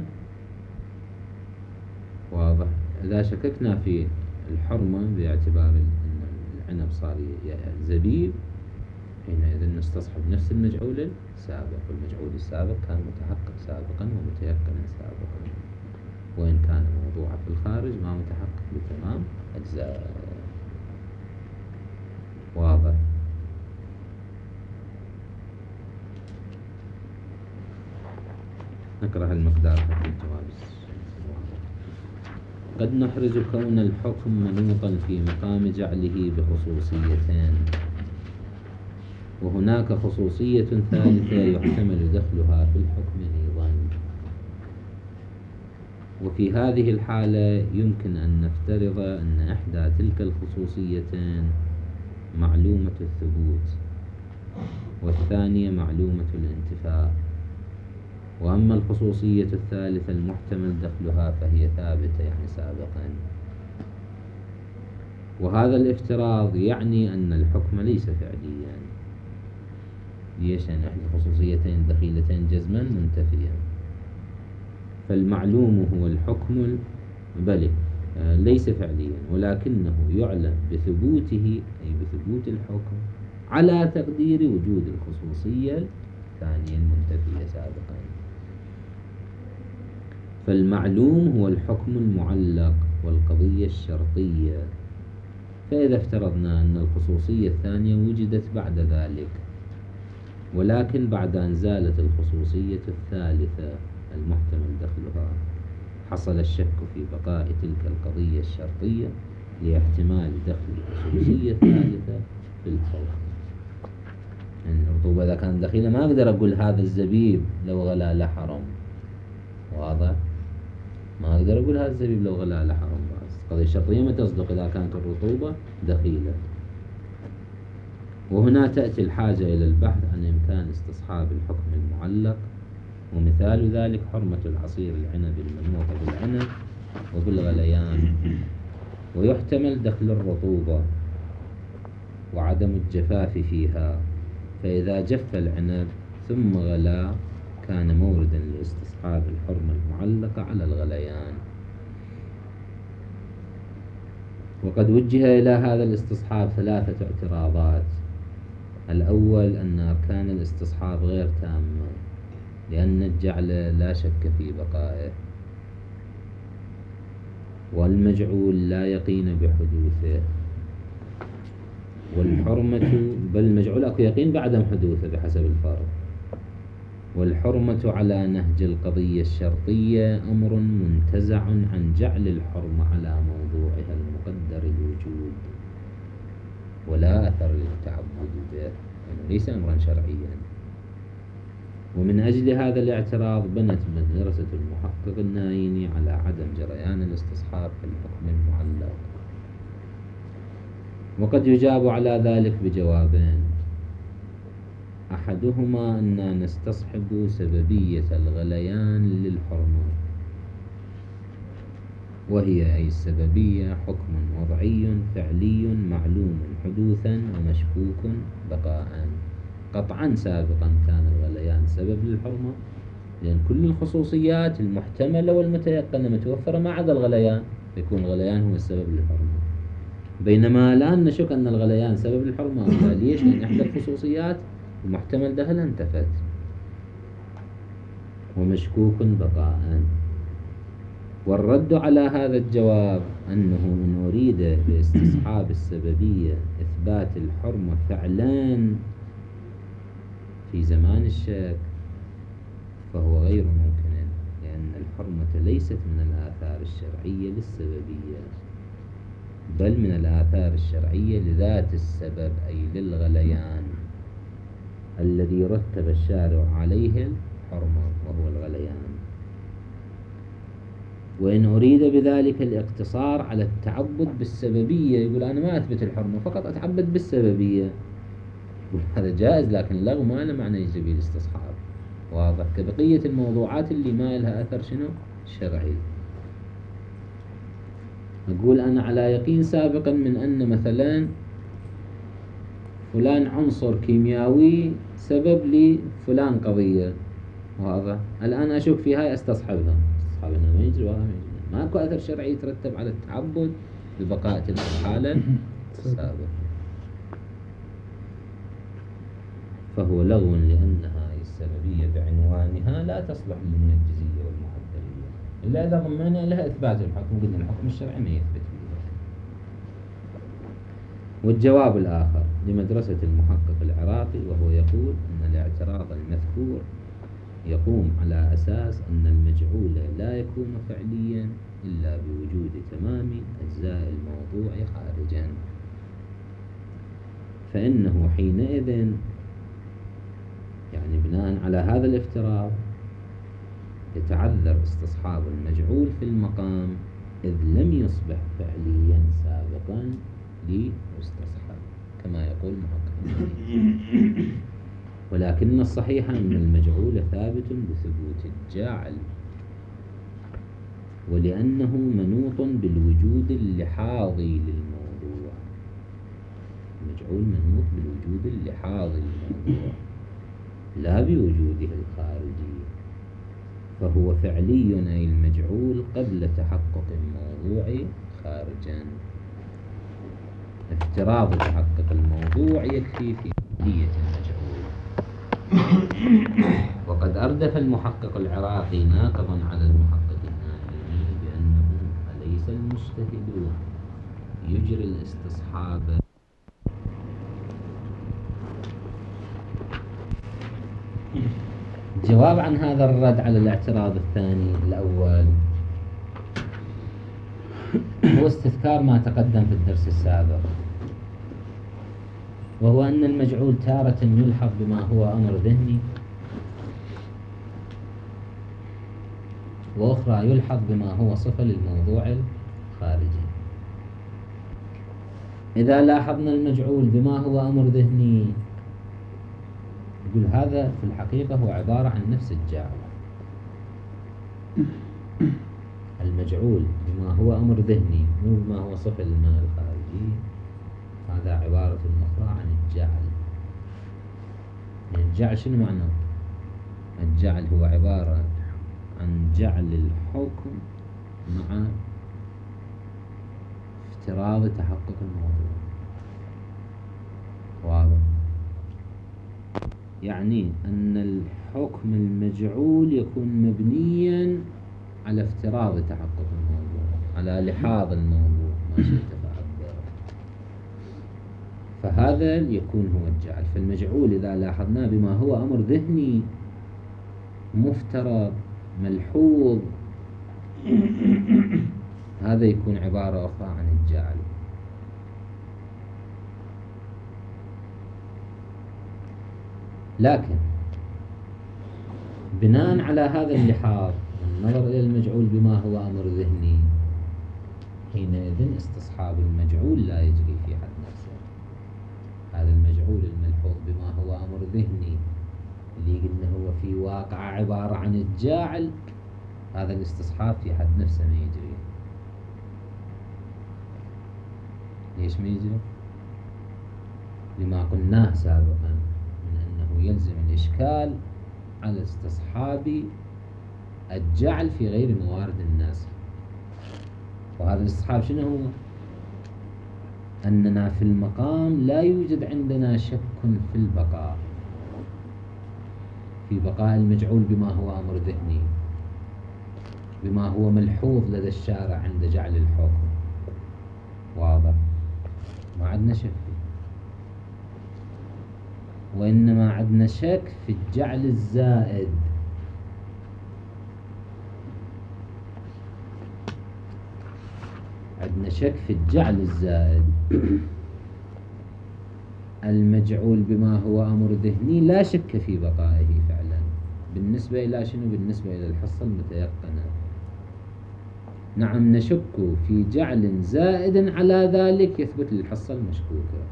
واضح، إذا شككنا في الحرمة باعتبار أن العنب صار زبيب، حينئذ نستصحب نفس المجعول السابق، والمجعول السابق كان متحقق سابقا ومتيقنا سابقا، وإن كان موضوعا في الخارج ما متحقق بتمام أجزاء. واضح؟ نقرأ المقدار حق الجواب. قد نحرز كون الحكم منوطا في مقام جعله بخصوصيتين، وهناك خصوصية ثالثة يحتمل دخلها في الحكم أيضا. وفي هذه الحالة يمكن أن نفترض أن إحدى تلك الخصوصيتين معلومة الثبوت، والثانية معلومة الانتفاء. وأما الخصوصية الثالثة المحتمل دخلها فهي ثابتة يعني سابقا. وهذا الافتراض يعني أن الحكم ليس فعليا. ليش؟ يعني إحدى الخصوصيتين دخيلتين جزما منتفيا. فالمعلوم هو الحكم بل ليس فعليا، ولكنه يعلم بثبوته أي بثبوت الحكم على تقدير وجود الخصوصية الثانية المنتفية سابقا. فالمعلوم هو الحكم المعلق والقضية الشرطية. فإذا افترضنا أن الخصوصية الثانية وجدت بعد ذلك، ولكن بعد أن زالت الخصوصية الثالثة المحتمل دخلها، حصل الشك في بقاء تلك القضية الشرطية لاحتمال دخل الخصوصية الثالثة في الحكم. يعني الرطوبة إذا كانت دخيلة ما أقدر أقول هذا الزبيب لو غلا لحرم. واضح؟ ما أقدر أقول هذا الزبيب لو غلا لحرم. بس القضية الشرطية ما تصدق إذا كانت الرطوبة دخيلة. وهنا تأتي الحاجة إلى البحث عن إمكان استصحاب الحكم المعلق، ومثال ذلك حرمة العصير العنب المنوط بالعنب وبالغليان. ويحتمل دخل الرطوبة وعدم الجفاف فيها، فإذا جف العنب ثم غلا كان موردا لاستصحاب الحرمة المعلقة على الغليان. وقد وجه إلى هذا الاستصحاب ثلاثة اعتراضات. الأول أن أركان الاستصحاب غير تامة، لأن الجعل لا شك في بقائه، والمجعول لا يقين بحدوثه، والحرمة بل المجعول أكو يقين بعدم حدوثه بحسب الفرق. والحرمة على نهج القضية الشرطية أمر منتزع عن جعل الحرمة على موضوعها المقدر الوجود، ولا أثر للتعبد به، يعني ليس أمرا شرعيا. ومن أجل هذا الاعتراض بنت مدرسة المحقق النايني على عدم جريان الاستصحاب في الحكم المعلق. وقد يجاب على ذلك بجوابين: أحدهما أننا نستصحب سببية الغليان للحرمة، وهي أي السببية حكم وضعي فعلي معلوم حدوثا ومشكوك بقاء. قطعا سابقا كان الغليان سبب للحرمة، لأن كل الخصوصيات المحتملة والمتيقنة متوفرة ما عدا الغليان، يكون الغليان هو السبب للحرمة. بينما الآن نشك أن الغليان سبب للحرمة. ليش؟ لأن إحدى الخصوصيات المحتمل دخلها انتفت. ومشكوك بقاء. والرد على هذا الجواب أنه إن أريد باستصحاب السببية إثبات الحرمة فعلا في زمان الشك فهو غير ممكن، لأن الحرمة ليست من الآثار الشرعية للسببية، بل من الآثار الشرعية لذات السبب، أي للغليان الذي رتب الشارع عليه الحرمة وهو الغليان. وإن أريد بذلك الاقتصار على التعبد بالسببية، يقول أنا ما أثبت الحرمة، فقط أتعبد بالسببية، هذا جائز، لكن اللغو ما له معنى يجري الاستصحاب، واضح؟ كبقية الموضوعات اللي ما لها أثر شنو؟ شرعي. أقول أنا على يقين سابقا من أن مثلا فلان عنصر كيميائي سبب لفلان قضية، واضح؟ الآن أشك في هاي استصحبها، استصحابنا ما يجري ولا ما يجري، ماكو أثر شرعي يترتب على التعبد ببقاء تلك الحالة السابقة، فهو لغو، لأن هاي السببية بعنوانها لا تصلح للمنجزية والمعدلية إلا إذا ضمننا لها إثبات الحكم، قلنا الحكم الشرعي ما يثبت ذلك. والجواب الآخر لمدرسة المحقق العراقي، وهو يقول أن الاعتراض المذكور يقوم على أساس أن المجعول لا يكون فعليا إلا بوجود تمام أجزاء الموضوع خارجا، فإنه حينئذ، يعني بناء على هذا الافتراض، يتعذر استصحاب المجعول في المقام، إذ لم يصبح فعليا سابقا ليستصحب كما يقول محقق. ولكن الصحيح أن المجعول ثابت بثبوت الجاعل، ولأنه منوط بالوجود اللحاظي للموضوع. المجعول منوط بالوجود اللحاظي للموضوع لا بوجوده الخارجي، فهو فعلي، أي المجعول قبل تحقق الموضوع خارجا. افتراض تحقق الموضوع يكفي في فعلية المجعول. وقد أردف المحقق العراقي ناقضا على المحقق النايني بأنه أليس المجتهد يجري الاستصحاب الجواب عن هذا الرد على الاعتراض الثاني الأول هو استذكار ما تقدم في الدرس السابق، وهو أن المجعول تارة يلحظ بما هو أمر ذهني، وأخرى يلحظ بما هو صفة للموضوع الخارجي. إذا لاحظنا المجعول بما هو أمر ذهني، يقول هذا في الحقيقة هو عبارة عن نفس الجاعل. المجعول بما هو أمر ذهني مو بما هو صفة للماء الخارجي، هذا عبارة أخرى عن الجعل. يعني الجعل شنو معنى؟ الجعل هو عبارة عن جعل الحكم مع افتراض تحقق الموضوع، واضح؟ يعني أن الحكم المجعول يكون مبنيا على افتراض تحقق الموضوع، على لحاظ الموضوع، ما شئت فعبر، فهذا يكون هو الجعل. فالمجعول إذا لاحظناه بما هو أمر ذهني مفترض، ملحوظ، هذا يكون عبارة أخرى عن الجعل. لكن بناء على هذا اللحاظ النظر إلى المجعول بما هو أمر ذهني، حينئذ استصحاب المجعول لا يجري في حد نفسه. هذا المجعول الملحوظ بما هو أمر ذهني اللي قلنا هو في واقع عبارة عن الجاعل، هذا الاستصحاب في حد نفسه ما يجري. ليش ما يجري؟ لما قلناه سابقا من أنه يلزم الإشكال على استصحاب الجعل في غير موارد الناس. وهذا الاستصحاب شنو هو؟ أننا في المقام لا يوجد عندنا شك في البقاء، في بقاء المجعول بما هو أمر ذهني، بما هو ملحوظ لدى الشارع عند جعل الحكم. واضح؟ ما عندنا شك فيه، وإنما عندنا شك في الجعل الزائد. عندنا شك في الجعل الزائد. المجعول بما هو أمر ذهني لا شك في بقائه فعلا، بالنسبة إلى شنو؟ بالنسبة إلى الحصة المتيقنة. نعم نشك في جعل زائد على ذلك يثبت للحصة المشكوكة.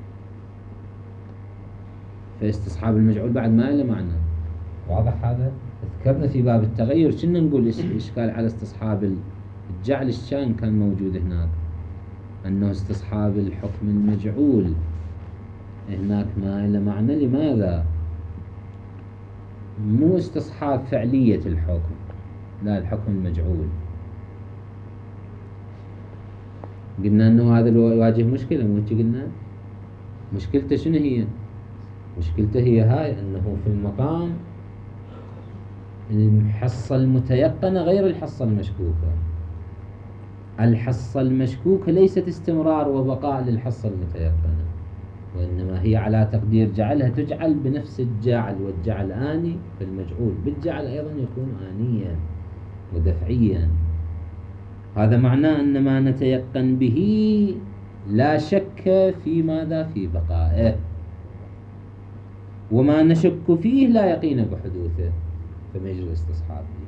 فاستصحاب المجعول بعد ما له معنى. واضح هذا؟ ذكرنا في باب التغير كنا نقول إشكال على استصحاب الجعل الشان كان موجود هناك، أنه استصحاب الحكم المجعول هناك ما له معنى. لماذا؟ مو استصحاب فعلية الحكم، لا، الحكم المجعول. قلنا أنه هذا يواجه مشكلة، مو قلنا مشكلته شنو هي؟ مشكلته هي هاي، أنه في المقام الحصة المتيقنة غير الحصة المشكوكة. الحصة المشكوكة ليست استمرار وبقاء للحصة المتيقنة، وإنما هي على تقدير جعلها تجعل بنفس الجعل، والجعل آني، فالمجعول بالجعل أيضا يكون آنيا ودفعيا. هذا معناه أن ما نتيقن به لا شك في ماذا؟ في بقائه، وما نشك فيه لا يقين بحدوثه، فما يجري الاستصحاب به.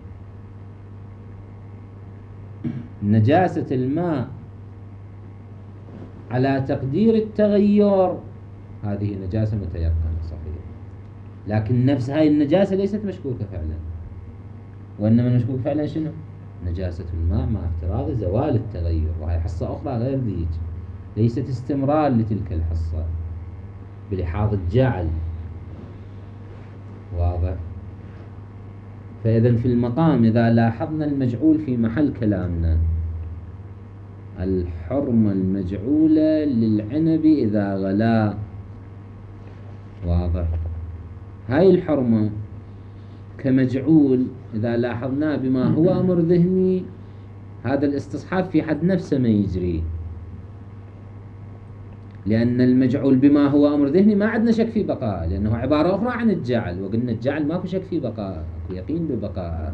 نجاسة الماء على تقدير التغير هذه نجاسة متيقنة صحيح، لكن نفس هاي النجاسة ليست مشكوكة فعلا، وإنما المشكوك فعلا شنو؟ نجاسة الماء مع افتراض زوال التغير، وهي حصة أخرى غير ذيك، ليست استمرار لتلك الحصة بلحاظ الجعل. واضح؟ فإذا في المقام إذا لاحظنا المجعول في محل كلامنا، الحرمة المجعولة للعنب إذا غلا. واضح؟ هاي الحرمة كمجعول إذا لاحظناه بما هو أمر ذهني، هذا الاستصحاب في حد نفسه ما يجري، لأن المجعول بما هو أمر ذهني ما عندنا شك في بقاء، لأنه عبارة أخرى عن الجعل، وقلنا الجعل ماكو شك في بقاء، يقين ببقاء،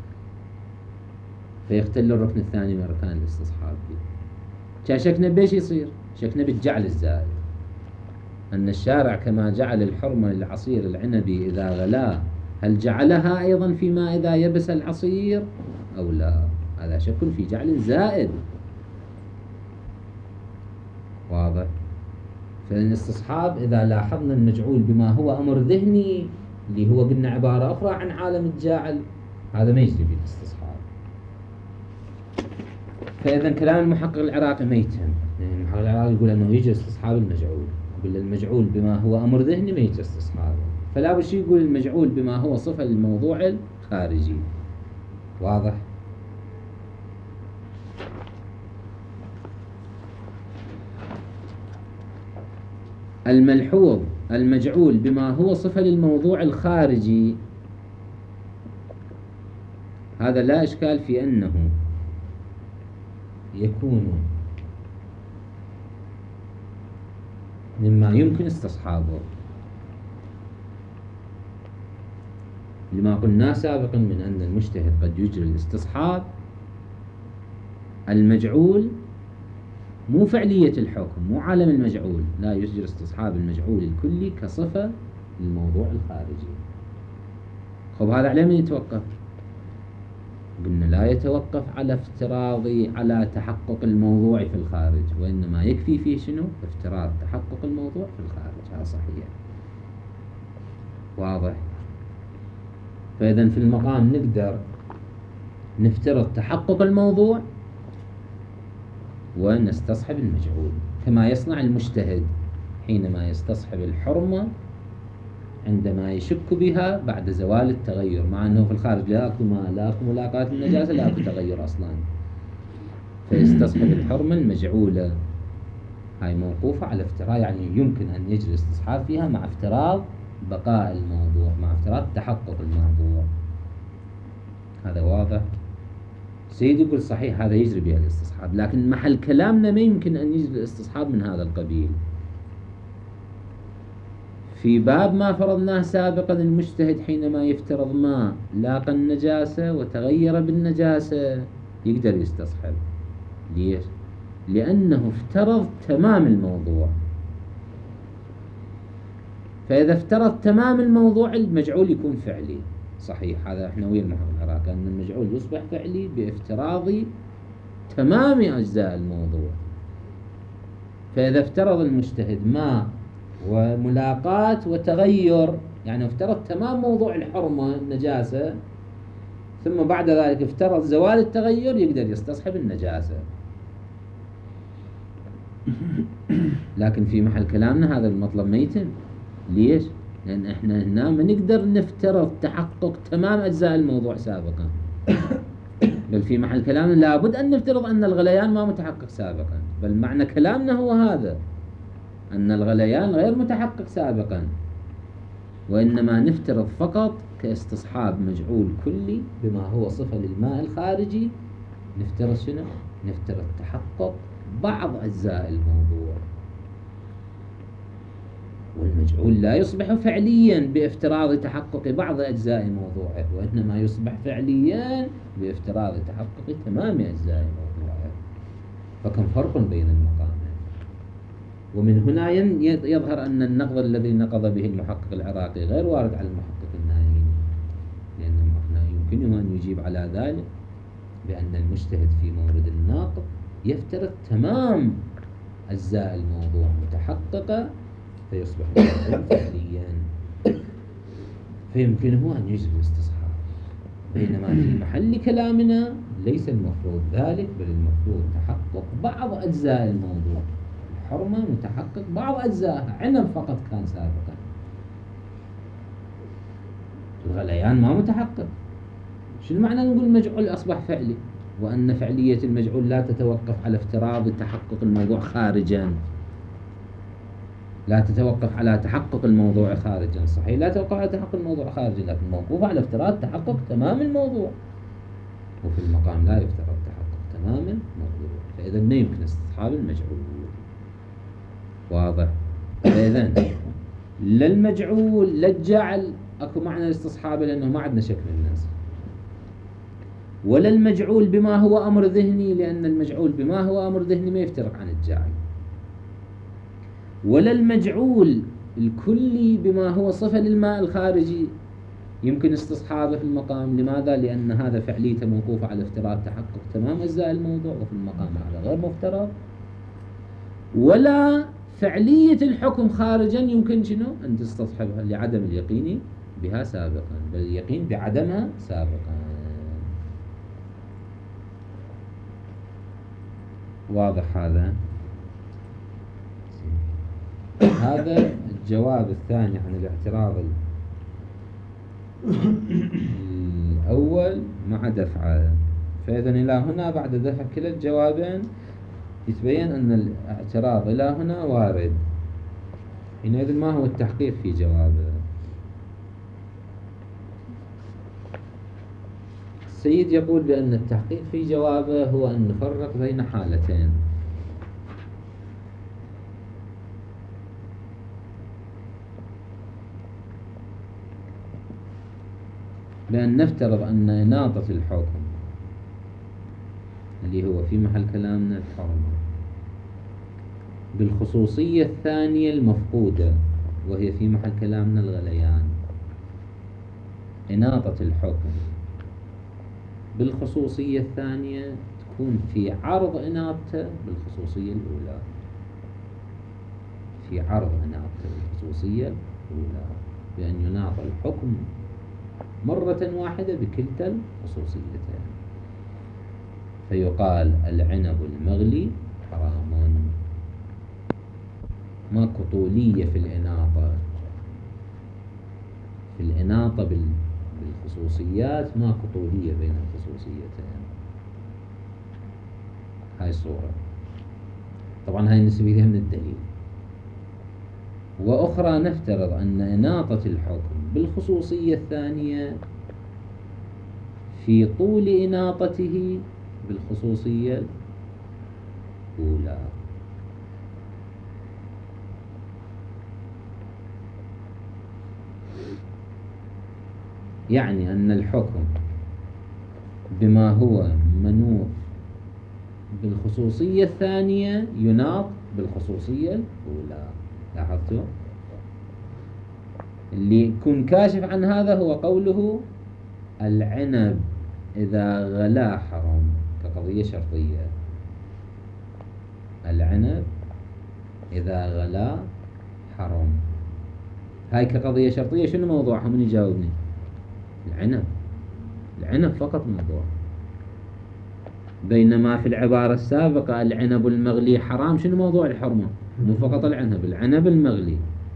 فيختل الركن الثاني من أركان الاستصحاب. شكنا بيش يصير؟ شكنا بالجعل الزائد، أن الشارع كما جعل الحرمة للعصير العنبي إذا غلا، هل جعلها أيضا فيما إذا يبس العصير أو لا؟ هذا شك في جعل زائد. واضح؟ فالاستصحاب إذا لاحظنا المجعول بما هو أمر ذهني اللي هو قلنا عبارة أخرى عن عالم الجاعل، هذا ما يجري بالاستصحاب. فإذا كلام المحقق العراقي ما يتم، يعني المحقق العراقي يقول أنه يجري استصحاب المجعول، يقول المجعول بما هو أمر ذهني ما يجري استصحابه، فلا بد يقول المجعول بما هو صفة للموضوع الخارجي. واضح؟ الملحوظ المجعول بما هو صفة للموضوع الخارجي، هذا لا إشكال في أنه يكون مما يمكن استصحابه. لما قلناه سابقا من أن المجتهد قد يجري الاستصحاب المجعول، مو فعلية الحكم، مو عالم المجعول، لا، يجري استصحاب المجعول الكلي كصفة للموضوع الخارجي. خب هذا على من يتوقف؟ قلنا لا يتوقف على افتراضي على تحقق الموضوع في الخارج، وإنما يكفي فيه شنو؟ افتراض تحقق الموضوع في الخارج. هذا صحيح، واضح. فإذا في المقام نقدر نفترض تحقق الموضوع ونستصحب المجعول، كما يصنع المجتهد حينما يستصحب الحرمة عندما يشك بها بعد زوال التغير، مع أنه في الخارج لا أكو ملاقاة النجاسة، لا أكو تغير أصلا، فيستصحب الحرمة المجعولة. هاي موقوفة على افتراض، يعني يمكن أن يجري استصحاب فيها مع افتراض بقاء الموضوع، مع افتراض تحقق الموضوع. هذا واضح. سيد يقول صحيح هذا يجري بها الاستصحاب، لكن محل كلامنا ما يمكن أن يجري الاستصحاب من هذا القبيل. في باب ما فرضناه سابقا، المجتهد حينما يفترض ما لاقى النجاسة وتغير بالنجاسة يقدر يستصحب. ليش؟ لأنه افترض تمام الموضوع. فإذا افترض تمام الموضوع المجعول يكون فعلي. صحيح، هذا احنا ويا المحقق العراقي أن المجعول يصبح فعلي بافتراض تمام أجزاء الموضوع. فإذا افترض المجتهد ما وملاقاة وتغير، يعني افترض تمام موضوع الحرمة النجاسة، ثم بعد ذلك افترض زوال التغير، يقدر يستصحب النجاسة. لكن في محل كلامنا هذا المطلب ما يتم. ليش؟ لأن احنا هنا ما نقدر نفترض تحقق تمام أجزاء الموضوع سابقا، بل في محل كلامنا لابد أن نفترض أن الغليان ما متحقق سابقا، بل معنى كلامنا هو هذا، أن الغليان غير متحقق سابقا، وإنما نفترض فقط كاستصحاب مجعول كلي بما هو صفة للماء الخارجي. نفترض شنو؟ نفترض تحقق بعض أجزاء الموضوع، والمجعول لا يصبح فعليا بافتراض تحقق بعض أجزاء موضوعه، وإنما يصبح فعليا بافتراض تحقق تمام أجزاء موضوعه. فكم فرق بين المقامين. ومن هنا يظهر أن النقض الذي نقض به المحقق العراقي غير وارد على المحقق النايمي، لأنه يمكنه أن يجيب على ذلك بأن المجتهد في مورد الناقض يفترض تمام أجزاء الموضوع متحققة، فيصبح فعليا، فيمكنه أن يجري الاستصحاب. بينما في محل كلامنا ليس المفروض ذلك، بل المفروض تحقق بعض أجزاء الموضوع. الحرمة متحقق بعض أجزائها، عنب فقط كان سابقا، الغليان ما متحقق. شنو معنى نقول المجعول أصبح فعلي، وأن فعلية المجعول لا تتوقف على افتراض تحقق الموضوع خارجا، لا تتوقف على تحقق الموضوع خارجا. صحيح لا تتوقف على تحقق الموضوع خارجا، لكن موقوف على افتراض تحقق تمام الموضوع، وفي المقام لا يفترض تحقق تمام الموضوع، فإذا لا يمكن استصحاب المجعول. واضح. فإذا لا المجعول لا الجعل اكو معنى الاستصحاب، لأنه ما عندنا شك من الناس، ولا المجعول بما هو أمر ذهني، لأن المجعول بما هو أمر ذهني ما يفترق عن الجعل، ولا المجعول الكلي بما هو صفة للماء الخارجي يمكن استصحابه في المقام. لماذا؟ لأن هذا فعليته موقوفة على افتراض تحقق تمام أجزاء الموضوع، وفي المقام هذا غير مفترض. ولا فعلية الحكم خارجا يمكن شنو؟ أن تستصحبها لعدم اليقين بها سابقا، بل اليقين بعدمها سابقا. واضح هذا؟ هذا الجواب الثاني عن الاعتراض الأول مع دفعه. فإذا إلى هنا بعد دفع كلا الجوابين يتبين أن الاعتراض إلى هنا وارد. حينئذ ما هو التحقيق في جوابه؟ السيد يقول بأن التحقيق في جوابه هو أن نفرق بين حالتين. بأن نفترض أن إناطة الحكم اللي هو في محل كلامنا الحرمة بالخصوصية الثانية المفقودة وهي في محل كلامنا الغليان، إناطة الحكم بالخصوصية الثانية تكون في عرض إناطته بالخصوصية الأولى، في عرض إناطته بالخصوصية الأولى، بأن يناط الحكم مرة واحدة بكلتا الخصوصيتين، فيقال العنب المغلي حرام. ماكو طولية في الإناطة، في الإناطة بالخصوصيات ماكو طولية بين الخصوصيتين. هاي الصورة طبعا هاي نسبيها من الدليل. وأخرى نفترض أن إناطة الحكم بالخصوصية الثانية في طول إناطته بالخصوصية الأولى، يعني أن الحكم بما هو منوط بالخصوصية الثانية يناط بالخصوصية الأولى. لاحظتوا؟ اللي يكون كاشف عن هذا هو قوله العنب إذا غلا حرم كقضية شرطية. العنب إذا غلا حرم هاي كقضية شرطية شنو موضوعها؟ من يجاوبني؟ العنب، العنب فقط موضوع. بينما في العبارة السابقة العنب المغلي حرام، شنو موضوع الحرمة؟ مو فقط العنب، العنب المغلي.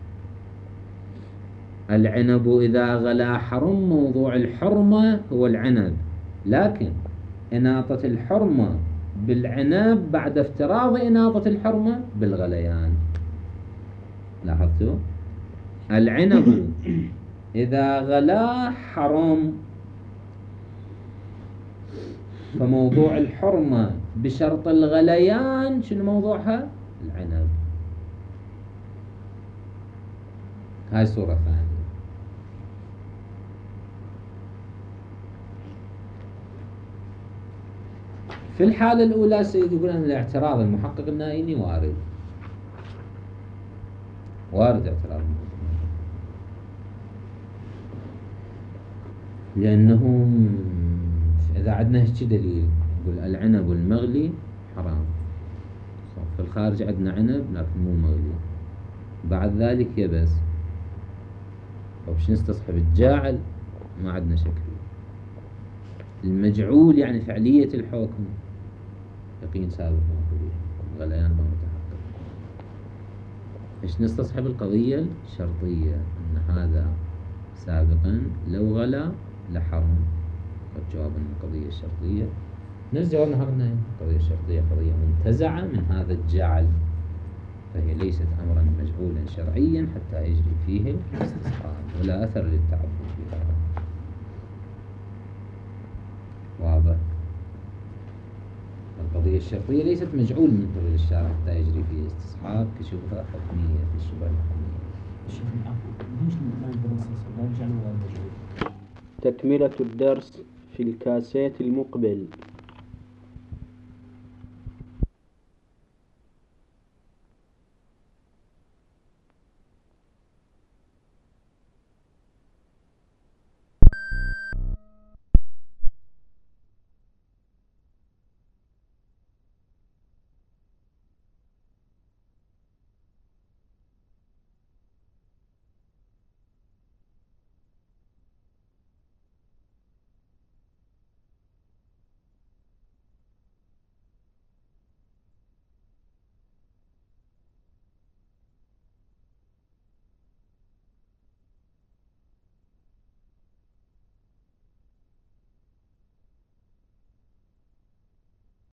العنب إذا غلا حرم، موضوع الحرمة هو العنب، لكن إناطة الحرمة بالعنب بعد افتراض إناطة الحرمة بالغليان. لاحظتوا؟ العنب إذا غلا حرم، فموضوع الحرمة بشرط الغليان شنو موضوعها؟ العنب. هاي صورة ثانية. في الحالة الأولى السيد يقول أن الاعتراض المحقق النائمي وارد، وارد اعتراض المحقق النائمي، لأنه إذا عندنا هيك دليل يقول العنب المغلي حرام، في الخارج عندنا عنب لكن مو مغلي، بعد ذلك يبس، وبش نستصحب الجاعل ما عندنا شك فيه. المجعول يعني فعلية الحكم يقين سابق موجود، غليان ما متحقق. ايش نستصحب القضية الشرطية ان هذا سابقا لو غلا لحرم، فالجواب ان القضية الشرطية نفس جواب نهارنا. القضية الشرطية قضية منتزعة من هذا الجعل، فهي ليست أمرا مجعولا شرعيا حتى يجري فيه الاستصحاب، ولا أثر للتعبد بها. واضح؟ القضية الشرطية ليست مجعول من قبل الشارع حتى يجري فيه استصحاب كشبهة حكمية في الشبهة الحكمية. تكملة الدرس في الكاسيت المقبل.